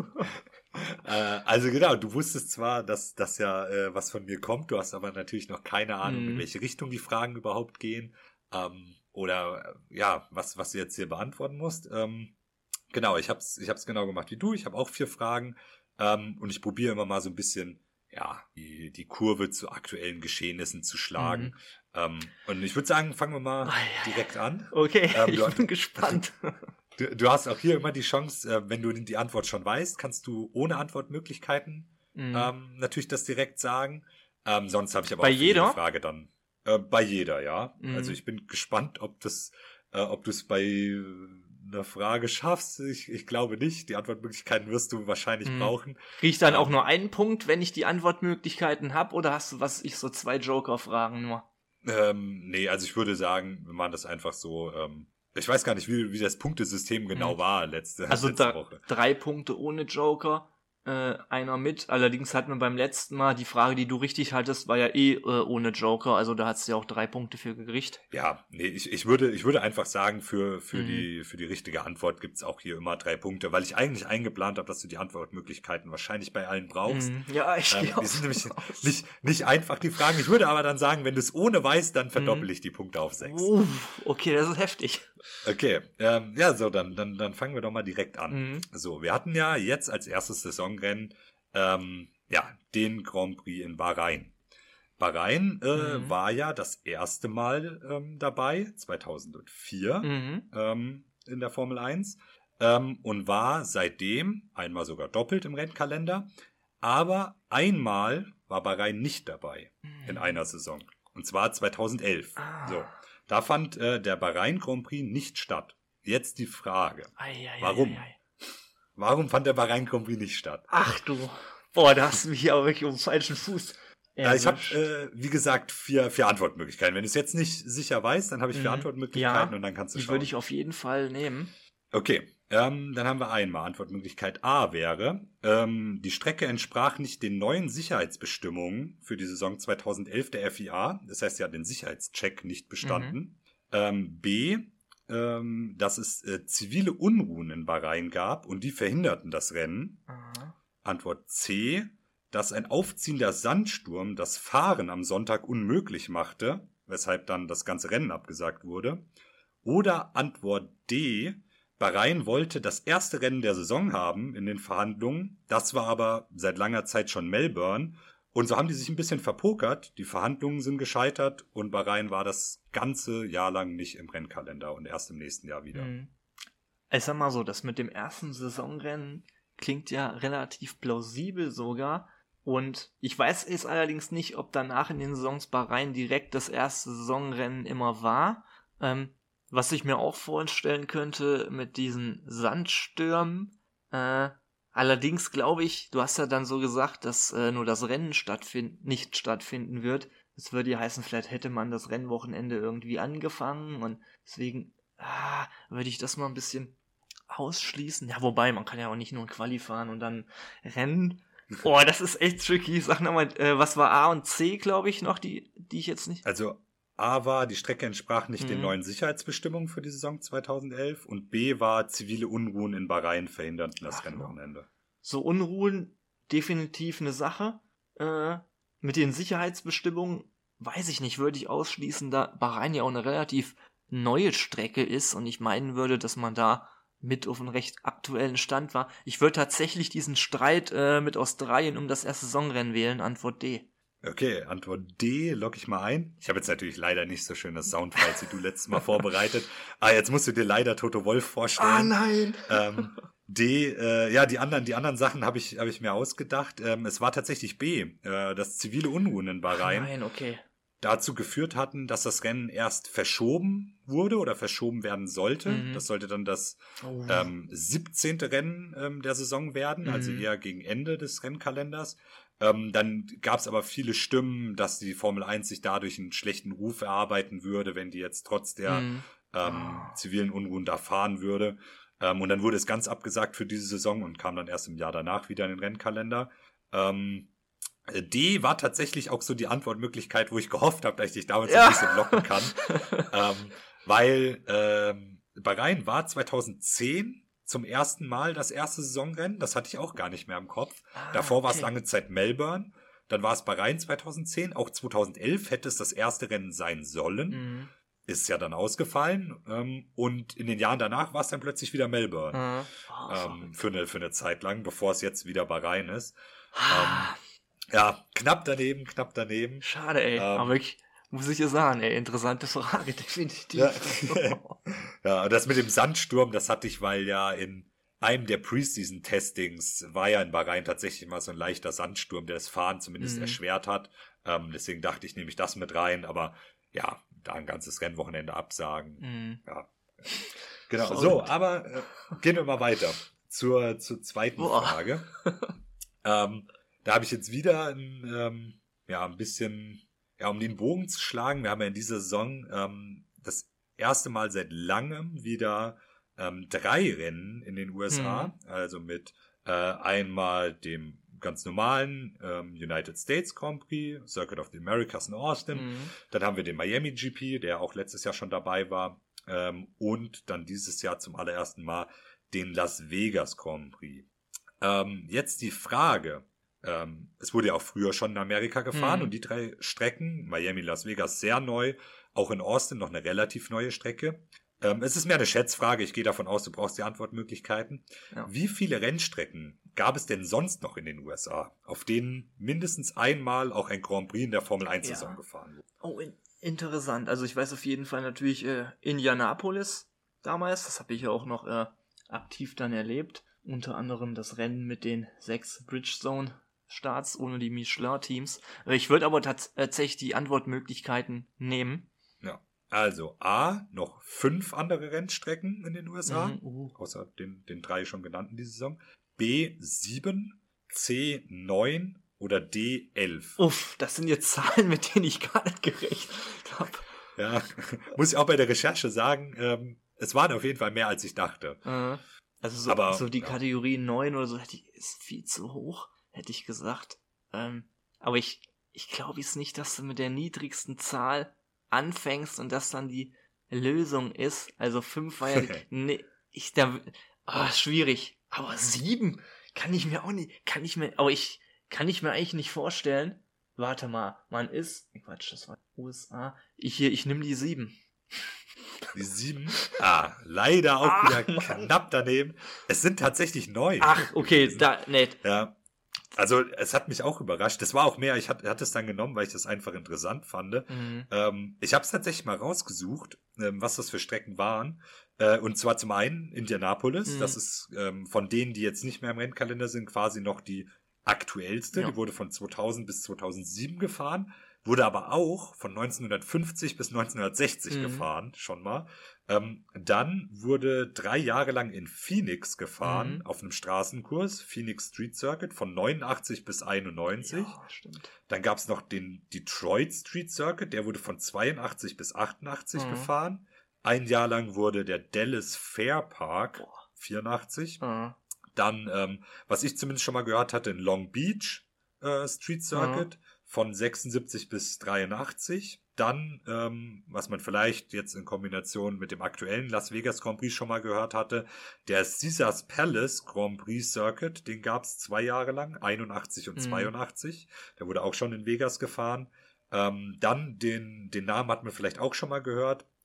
Also genau, du wusstest zwar, dass das ja was von mir kommt, du hast aber natürlich noch keine Ahnung, in welche Richtung die Fragen überhaupt gehen. Oder ja, was du jetzt hier beantworten musst. Genau, ich hab's genau gemacht wie du. Ich habe auch 4 Fragen und ich probiere immer mal so ein bisschen die Kurve zu aktuellen Geschehnissen zu schlagen. Und ich würde sagen, fangen wir mal direkt an. Okay, ich bin gespannt. Du hast auch hier immer die Chance, wenn du die Antwort schon weißt, kannst du ohne Antwortmöglichkeiten natürlich das direkt sagen. Sonst habe ich aber bei auch für jeder jede Frage dann bei jeder, ja. Also ich bin gespannt, ob du es bei einer Frage schaffst. Ich glaube nicht. Die Antwortmöglichkeiten wirst du wahrscheinlich brauchen. Kriege ich dann auch nur einen Punkt, wenn ich die Antwortmöglichkeiten habe, oder hast du so 2 Joker-Fragen nur? Nee, also ich würde sagen, wir machen das einfach so. Ich weiß gar nicht, wie das Punktesystem genau war letzte Woche. 3 Punkte ohne Joker, einer mit. Allerdings hatten wir beim letzten Mal die Frage, die du richtig hattest, war ja ohne Joker. Also da hat's ja auch 3 Punkte für gekriegt. Ja, nee, ich würde einfach sagen, für die richtige Antwort gibt's auch hier immer 3 Punkte, weil ich eigentlich eingeplant habe, dass du die Antwortmöglichkeiten wahrscheinlich bei allen brauchst. Ja, ich glaube. Die sind nämlich nicht einfach, die Fragen. Ich würde aber dann sagen, wenn du es ohne weißt, dann verdoppel ich die Punkte auf 6. Okay, das ist heftig. Okay, so, dann fangen wir doch mal direkt an. So, wir hatten ja jetzt als erstes Saisonrennen den Grand Prix in Bahrain. Bahrain war ja das erste Mal dabei, 2004, in der Formel 1, und war seitdem einmal sogar doppelt im Rennkalender, aber einmal war Bahrain nicht dabei in einer Saison, und zwar 2011. So, da fand der Bahrain Grand Prix nicht statt. Jetzt die Frage, warum? Warum fand der Bahrain Grand Prix nicht statt? Ach du, boah, da hast du mich ja wirklich um den falschen Fuß. Ich habe, wie gesagt, 4 Antwortmöglichkeiten. Wenn du es jetzt nicht sicher weißt, dann habe ich 4 Antwortmöglichkeiten und dann kannst du schauen. Die würde ich auf jeden Fall nehmen. Okay, dann haben wir einmal. Antwortmöglichkeit A wäre, die Strecke entsprach nicht den neuen Sicherheitsbestimmungen für die Saison 2011 der FIA. Das heißt, sie hat den Sicherheitscheck nicht bestanden. B, dass es zivile Unruhen in Bahrain gab und die verhinderten das Rennen. Antwort C, dass ein aufziehender Sandsturm das Fahren am Sonntag unmöglich machte, weshalb dann das ganze Rennen abgesagt wurde. Oder Antwort D, Bahrain wollte das erste Rennen der Saison haben in den Verhandlungen, das war aber seit langer Zeit schon Melbourne. Und so haben die sich ein bisschen verpokert, die Verhandlungen sind gescheitert und Bahrain war das ganze Jahr lang nicht im Rennkalender und erst im nächsten Jahr wieder. Ich sag mal so, das mit dem ersten Saisonrennen klingt ja relativ plausibel sogar. Und ich weiß jetzt allerdings nicht, ob danach in den Saisons Bahrain direkt das erste Saisonrennen immer war. Was ich mir auch vorstellen könnte mit diesen Sandstürmen, allerdings glaube ich, du hast ja dann so gesagt, dass nur das Rennen nicht stattfinden wird. Das würde ja heißen, vielleicht hätte man das Rennwochenende irgendwie angefangen und deswegen würde ich das mal ein bisschen ausschließen. Ja, wobei, man kann ja auch nicht nur ein Quali fahren und dann Rennen. Boah, das ist echt tricky. Sag nochmal, was war A und C, glaube ich, noch, die ich jetzt nicht... Also A war, die Strecke entsprach nicht den neuen Sicherheitsbestimmungen für die Saison 2011 und B war, zivile Unruhen in Bahrain verhinderten das Rennwochenende. So Unruhen, definitiv eine Sache. Mit den Sicherheitsbestimmungen, weiß ich nicht, würde ich ausschließen, da Bahrain ja auch eine relativ neue Strecke ist und ich meinen würde, dass man da mit auf einem recht aktuellen Stand war. Ich würde tatsächlich diesen Streit mit Australien um das erste Saisonrennen wählen. Antwort D. Okay, Antwort D logge ich mal ein. Ich habe jetzt natürlich leider nicht so schön das Soundfiles wie du letztes Mal vorbereitet. Jetzt musst du dir leider Toto Wolff vorstellen. Nein! D, die anderen Sachen habe ich mir ausgedacht. Es war tatsächlich B, dass zivile Unruhen in Bahrain Nein, okay. dazu geführt hatten, dass das Rennen erst verschoben wurde oder verschoben werden sollte. Das sollte dann das 17. Rennen der Saison werden, also eher gegen Ende des Rennkalenders. Dann gab es aber viele Stimmen, dass die Formel 1 sich dadurch einen schlechten Ruf erarbeiten würde, wenn die jetzt trotz der zivilen Unruhen da fahren würde. Und dann wurde es ganz abgesagt für diese Saison und kam dann erst im Jahr danach wieder in den Rennkalender. D war tatsächlich auch so die Antwortmöglichkeit, wo ich gehofft habe, dass ich dich damals ein bisschen locken kann. Weil Bahrain war 2010 zum ersten Mal das erste Saisonrennen. Das hatte ich auch gar nicht mehr im Kopf. Davor war es lange Zeit Melbourne. Dann war es Bahrain 2010. Auch 2011 hätte es das erste Rennen sein sollen. Ist ja dann ausgefallen. Und in den Jahren danach war es dann plötzlich wieder Melbourne. Für eine Zeit lang, bevor es jetzt wieder Bahrain ist. Ja, knapp daneben. Schade, ey. Aber ich muss ich ja sagen, ey, interessante Frage, definitiv. Ja, das mit dem Sandsturm, das hatte ich, weil ja in einem der Preseason-Testings war ja in Bahrain tatsächlich mal so ein leichter Sandsturm, der das Fahren zumindest erschwert hat. Deswegen dachte ich, nehme ich das mit rein, aber ja, da ein ganzes Rennwochenende absagen. Ja. Genau, so, aber gehen wir mal weiter zur zweiten Frage. Da habe ich jetzt wieder ein bisschen, um den Bogen zu schlagen. Wir haben ja in dieser Saison das erste Mal seit langem wieder 3 Rennen in den USA. Also mit einmal dem ganz normalen United States Grand Prix, Circuit of the Americas in Austin. Dann haben wir den Miami GP, der auch letztes Jahr schon dabei war. Und dann dieses Jahr zum allerersten Mal den Las Vegas Grand Prix. Jetzt die Frage. Es wurde ja auch früher schon in Amerika gefahren und die 3 Strecken, Miami, Las Vegas, sehr neu, auch in Austin noch eine relativ neue Strecke. Es ist mehr eine Schätzfrage, ich gehe davon aus, du brauchst die Antwortmöglichkeiten. Ja. Wie viele Rennstrecken gab es denn sonst noch in den USA, auf denen mindestens einmal auch ein Grand Prix in der Formel 1 Saison gefahren wurde? Oh, interessant. Also ich weiß auf jeden Fall natürlich Indianapolis damals, das habe ich ja auch noch aktiv dann erlebt. Unter anderem das Rennen mit den 6 Bridgestone Starts ohne die Michelin-Teams. Ich würde aber tatsächlich die Antwortmöglichkeiten nehmen. Ja, also A, noch 5 andere Rennstrecken in den USA, außer den 3 schon genannten diese Saison. B, 7, C, 9 oder D, 11. Uff, das sind jetzt Zahlen, mit denen ich gar nicht gerechnet habe. Ja, muss ich auch bei der Recherche sagen, es waren auf jeden Fall mehr, als ich dachte. Also so die Kategorie 9 oder so, ist viel zu hoch, hätte ich gesagt. Aber ich glaube jetzt nicht, dass du mit der niedrigsten Zahl anfängst und das dann die Lösung ist. Also 5 war ja schwierig. Aber 7 kann ich mir eigentlich nicht vorstellen. Warte mal, das war USA. Ich nehme die 7. Die 7? Leider auch wieder knapp daneben. Es sind tatsächlich 9. Ach, okay, nett. Ja. Also, es hat mich auch überrascht. Das war auch mehr, ich hatte es dann genommen, weil ich das einfach interessant fand. Ich habe es tatsächlich mal rausgesucht, was das für Strecken waren. Und zwar zum einen Indianapolis. Das ist von denen, die jetzt nicht mehr im Rennkalender sind, quasi noch die aktuellste. Die wurde von 2000 bis 2007 gefahren. Wurde aber auch von 1950 bis 1960 gefahren, schon mal. Dann wurde 3 Jahre lang in Phoenix gefahren, auf einem Straßenkurs, Phoenix Street Circuit, von 89 bis 91. Ja, stimmt. Dann gab es noch den Detroit Street Circuit, der wurde von 82 bis 88 gefahren. 1 Jahr lang wurde der Dallas Fair Park, 84. Dann, was ich zumindest schon mal gehört hatte, in Long Beach Street Circuit, von 76 bis 83. Dann, was man vielleicht jetzt in Kombination mit dem aktuellen Las Vegas Grand Prix schon mal gehört hatte, der Caesars Palace Grand Prix Circuit, den gab es 2 Jahre lang, 81 und 82. Der wurde auch schon in Vegas gefahren. Dann, den Namen hat man vielleicht auch schon mal gehört,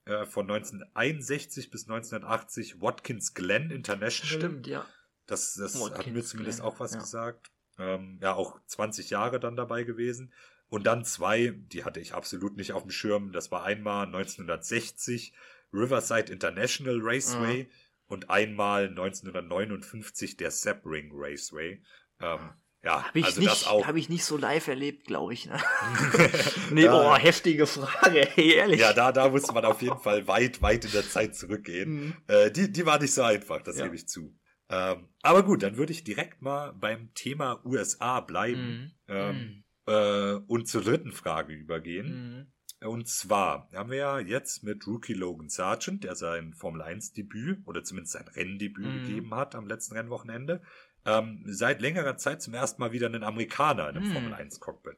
von 1961 bis 1980 Watkins Glen International. Stimmt, ja. Das hat mir zumindest Glen, auch was ja. gesagt. Auch 20 Jahre dann dabei gewesen. Und dann 2, die hatte ich absolut nicht auf dem Schirm. Das war einmal 1960 Riverside International Raceway und einmal 1959 der Sebring Raceway. Habe ich, das auch. Hab ich nicht so live erlebt, glaube ich. Ne? Nee, heftige Frage, ehrlich. Ja, da musste man auf jeden Fall weit in der Zeit zurückgehen. Die war nicht so einfach, das gebe ich zu. Aber gut, dann würde ich direkt mal beim Thema USA bleiben und zur dritten Frage übergehen. Und zwar haben wir ja jetzt mit Rookie Logan Sargent, der sein Formel-1-Debüt oder zumindest sein Renndebüt gegeben hat am letzten Rennwochenende, seit längerer Zeit zum ersten Mal wieder einen Amerikaner in einem Formel-1-Cockpit.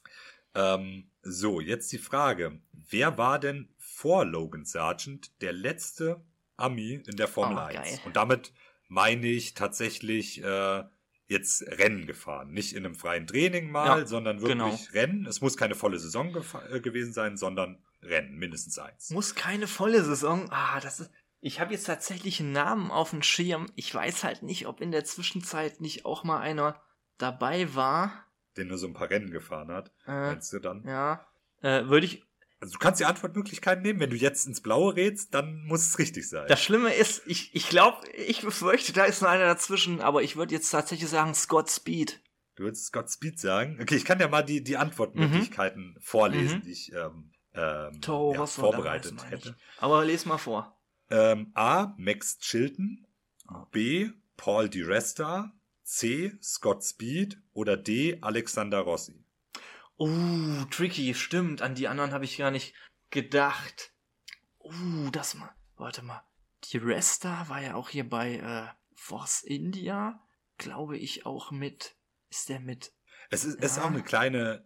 So, jetzt die Frage, wer war denn vor Logan Sargent der letzte Ami in der Formel 1? Geil. Und damit meine ich tatsächlich jetzt Rennen gefahren. Nicht in einem freien Training mal, sondern wirklich Rennen. Es muss keine volle Saison gewesen sein, sondern Rennen, mindestens 1. Muss keine volle Saison. Ich habe jetzt tatsächlich einen Namen auf dem Schirm. Ich weiß halt nicht, ob in der Zwischenzeit nicht auch mal einer dabei war. Der nur so ein paar Rennen gefahren hat, meinst du dann? Ja. Würde ich... Also du kannst die Antwortmöglichkeiten nehmen. Wenn du jetzt ins Blaue rätst, dann muss es richtig sein. Das Schlimme ist, ich glaube, ich befürchte, da ist noch einer dazwischen, aber ich würde jetzt tatsächlich sagen Scott Speed. Du würdest Scott Speed sagen? Okay, ich kann ja mal die Antwortmöglichkeiten vorlesen, die ich vorbereitet hätte. Aber les mal vor. A. Max Chilton, B. Paul di Resta, C. Scott Speed oder D. Alexander Rossi. Tricky, stimmt. An die anderen habe ich gar nicht gedacht. Warte mal. Die Resta war ja auch hier bei Force India. Glaube ich auch mit. Ist der mit? Es ist auch ein kleiner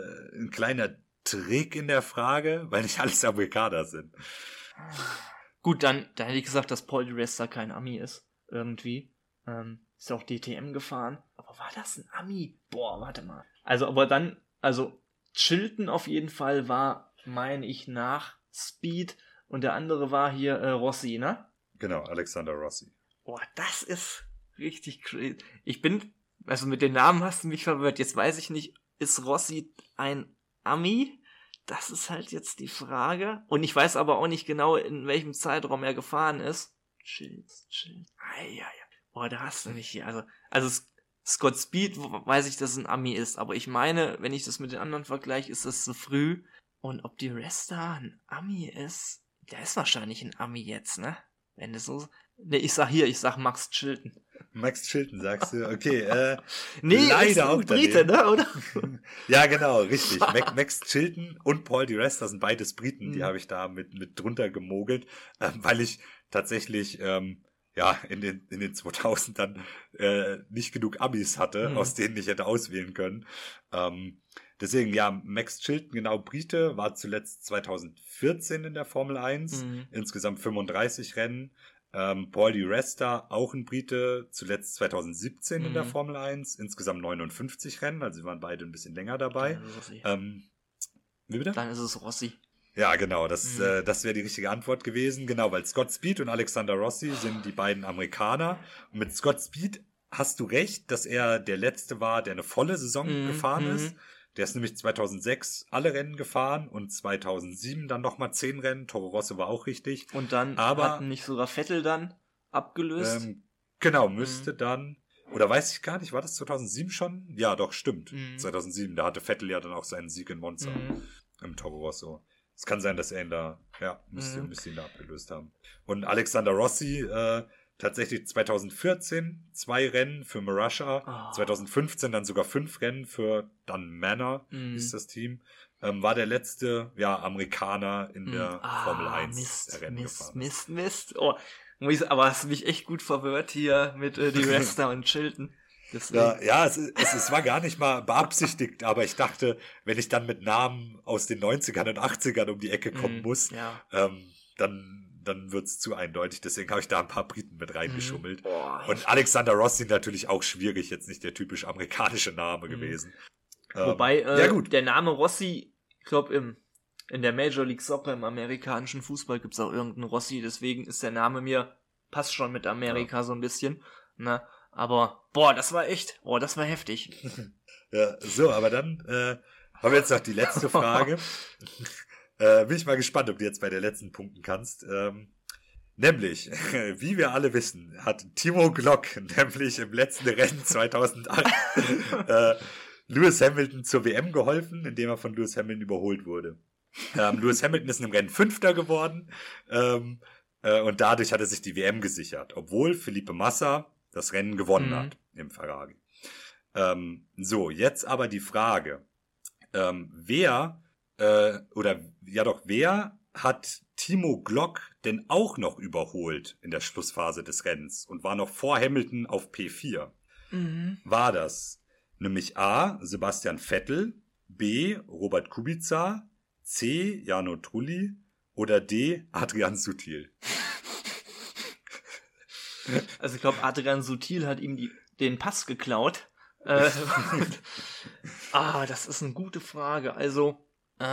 Trick in der Frage, weil nicht alles Amerikaner sind. Gut, dann hätte ich gesagt, dass Paul di Resta kein Ami ist. Irgendwie. Ist auch DTM gefahren. Aber war das ein Ami? Boah, warte mal. Also Chilton auf jeden Fall war, meine ich, nach Speed und der andere war hier Rossi, ne? Genau, Alexander Rossi. Boah, das ist richtig crazy. Mit den Namen hast du mich verwirrt. Jetzt weiß ich nicht, ist Rossi ein Ami? Das ist halt jetzt die Frage. Und ich weiß aber auch nicht genau, in welchem Zeitraum er gefahren ist. Chill. Boah, da hast du mich hier. Also Scott Speed weiß ich, dass es ein Ami ist, aber ich meine, wenn ich das mit den anderen vergleiche, ist das zu früh. Und ob die Resta ein Ami ist, der ist wahrscheinlich ein Ami jetzt, ne? Wenn das so... Ne, ich sag Max Chilton. Max Chilton, sagst du? Okay, leider auch Brite, ne, oder? Ja, genau, richtig. Max Chilton und Paul di Resta sind beides Briten, die habe ich da mit drunter gemogelt, weil ich tatsächlich... in den 2000ern nicht genug Amis hatte, aus denen ich hätte auswählen können. Deswegen, Max Chilton, genau, Brite, war zuletzt 2014 in der Formel 1, insgesamt 35 Rennen. Paul di Resta, auch ein Brite, zuletzt 2017 in der Formel 1, insgesamt 59 Rennen, also sie waren beide ein bisschen länger dabei. Wie bitte? Dann ist es Rossi. Ja, genau, das wäre die richtige Antwort gewesen. Genau, weil Scott Speed und Alexander Rossi sind die beiden Amerikaner. Und mit Scott Speed hast du recht, dass er der Letzte war, der eine volle Saison gefahren ist. Der ist nämlich 2006 alle Rennen gefahren und 2007 dann nochmal 10 Rennen. Toro Rosso war auch richtig. Und dann hatten nicht sogar Vettel dann abgelöst? Genau, müsste dann... Oder weiß ich gar nicht, war das 2007 schon? Ja, doch, stimmt. 2007, da hatte Vettel ja dann auch seinen Sieg in Monza im Toro Rosso. Es kann sein, dass er ihn da, müsste ihn da abgelöst haben. Und Alexander Rossi, tatsächlich 2014 2 Rennen für Marussia, 2015 dann sogar 5 Rennen für Manor, ist das Team, war der letzte, Amerikaner in der Formel 1 Rennen gefahren. Mist. Oh, aber hast du mich echt gut verwirrt hier mit di Resta und Chilton. Es war gar nicht mal beabsichtigt, aber ich dachte, wenn ich dann mit Namen aus den 90ern und 80ern um die Ecke kommen muss, dann wird's zu eindeutig. Deswegen habe ich da ein paar Briten mit reingeschummelt. Und Alexander Rossi natürlich auch schwierig, jetzt nicht der typisch amerikanische Name gewesen. Wobei, der Name Rossi, ich glaube in der Major League Soccer im amerikanischen Fußball gibt's auch irgendeinen Rossi, deswegen ist der Name passt schon mit Amerika so ein bisschen, ne? Aber, das war heftig. Ja, so, aber dann haben wir jetzt noch die letzte Frage. Bin ich mal gespannt, ob du jetzt bei der letzten punkten kannst. Nämlich, wie wir alle wissen, hat Timo Glock nämlich im letzten Rennen 2008 Lewis Hamilton zur WM geholfen, indem er von Lewis Hamilton überholt wurde. Lewis Hamilton ist im Rennen Fünfter geworden und dadurch hat er sich die WM gesichert, obwohl Felipe Massa das Rennen gewonnen hat im Ferrari. So, jetzt aber die Frage, wer hat Timo Glock denn auch noch überholt in der Schlussphase des Rennens und war noch vor Hamilton auf P4? War das nämlich A. Sebastian Vettel, B. Robert Kubica, C. Jarno Trulli oder D. Adrian Sutil? Also ich glaube, Adrian Sutil hat ihm den Pass geklaut. Das ist eine gute Frage. Also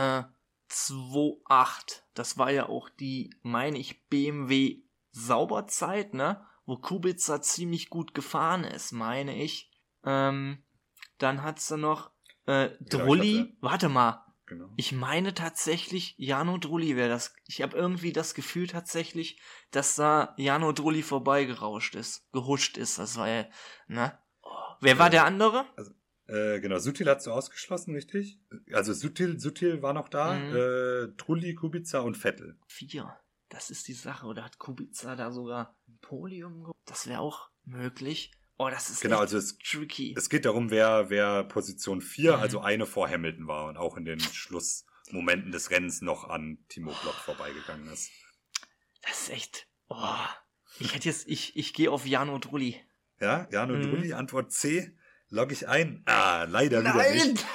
2.8, das war ja auch die, meine ich, BMW Sauberzeit, ne? Wo Kubica ziemlich gut gefahren ist, meine ich. Dann hat's da noch Drulli. Warte mal. Genau. Ich meine tatsächlich, Jarno Drulli wäre das. Ich habe irgendwie das Gefühl tatsächlich, dass da Jarno Drulli gehuscht ist. Das war ja, ne? Wer war der andere? Also, genau, Sutil hast du ausgeschlossen, richtig? Also Sutil war noch da, Trulli, Kubica und Vettel. 4. Das ist die Sache. Oder hat Kubica da sogar ein Podium geholt? Das wäre auch möglich. Das ist genau, echt also tricky. Es geht darum, wer Position 4, also eine vor Hamilton war und auch in den Schlussmomenten des Rennens noch an Timo Glock vorbeigegangen ist. Das ist echt, ich gehe auf Jarno Drulli. Ja, Jarno Drulli, Antwort C, logge ich ein. Leider wieder nicht.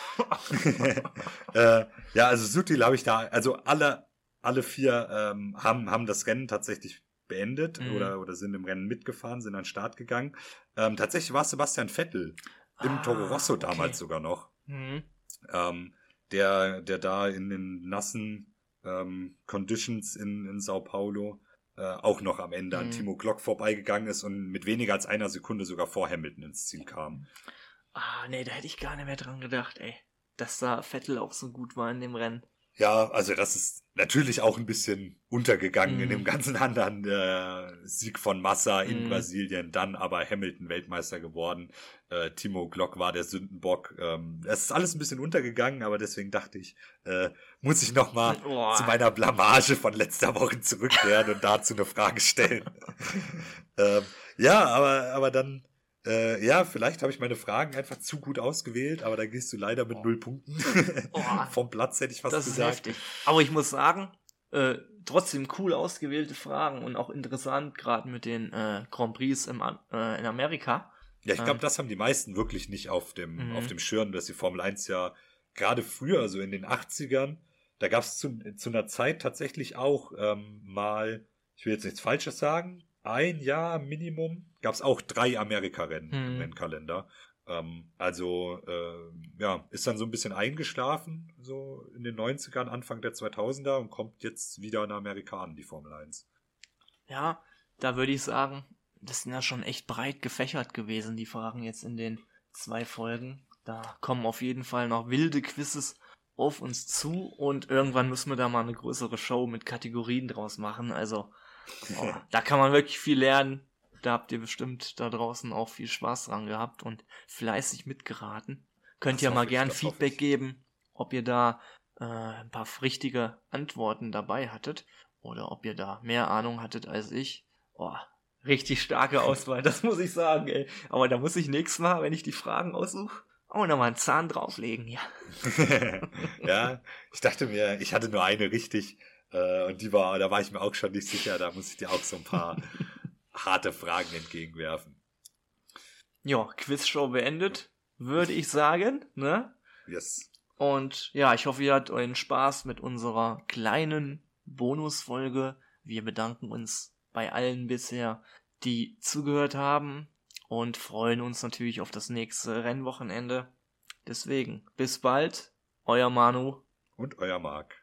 Ja, also Sutil habe ich da, also alle 4 haben das Rennen tatsächlich beendet oder sind im Rennen mitgefahren, sind an den Start gegangen. Tatsächlich war es Sebastian Vettel im Toro Rosso damals sogar noch. Der da in den nassen Conditions in Sao Paulo auch noch am Ende an Timo Glock vorbeigegangen ist und mit weniger als einer Sekunde sogar vor Hamilton ins Ziel kam. Nee, da hätte ich gar nicht mehr dran gedacht, ey. Dass da Vettel auch so gut war in dem Rennen. Ja, also das ist natürlich auch ein bisschen untergegangen in dem ganzen anderen Sieg von Massa in Brasilien, dann aber Hamilton Weltmeister geworden. Timo Glock war der Sündenbock. Es ist alles ein bisschen untergegangen, aber deswegen dachte ich, muss ich nochmal zu meiner Blamage von letzter Woche zurückkehren und dazu eine Frage stellen. Ja, aber dann vielleicht habe ich meine Fragen einfach zu gut ausgewählt, aber da gehst du leider mit 0 Punkten. Vom Platz hätte ich fast gesagt. Das ist heftig. Aber ich muss sagen, trotzdem cool ausgewählte Fragen und auch interessant, gerade mit den Grand Prix in Amerika. Ja, ich glaube, das haben die meisten wirklich nicht auf dem Schirm, dass die Formel 1 ja gerade früher, also in den 80ern, da gab es zu einer Zeit tatsächlich auch mal, ich will jetzt nichts Falsches sagen, ein Jahr Minimum, gab es auch 3 Amerika-Rennen im Rennkalender. Ist dann so ein bisschen eingeschlafen, so in den 90ern, Anfang der 2000er und kommt jetzt wieder in Amerika an, die Formel 1. Ja, da würde ich sagen, das sind ja schon echt breit gefächert gewesen, die Fragen jetzt in den 2 Folgen. Da kommen auf jeden Fall noch wilde Quizzes auf uns zu und irgendwann müssen wir da mal eine größere Show mit Kategorien draus machen. Also, da kann man wirklich viel lernen. Da habt ihr bestimmt da draußen auch viel Spaß dran gehabt und fleißig mitgeraten. Könnt ihr mal gern Feedback geben, ob ihr da ein paar richtige Antworten dabei hattet oder ob ihr da mehr Ahnung hattet als ich. Richtig starke Auswahl, das muss ich sagen, ey. Aber da muss ich nächstes Mal, wenn ich die Fragen aussuche, auch nochmal einen Zahn drauflegen, ja. Ja, ich dachte mir, ich hatte nur eine richtig und da war ich mir auch schon nicht sicher, da muss ich dir auch so ein paar harte Fragen entgegenwerfen. Ja, Quizshow beendet, würde ich sagen, ne? Yes. Und ja, ich hoffe, ihr hattet euren Spaß mit unserer kleinen Bonusfolge. Wir bedanken uns bei allen bisher, die zugehört haben und freuen uns natürlich auf das nächste Rennwochenende. Deswegen, bis bald, euer Manu und euer Marc.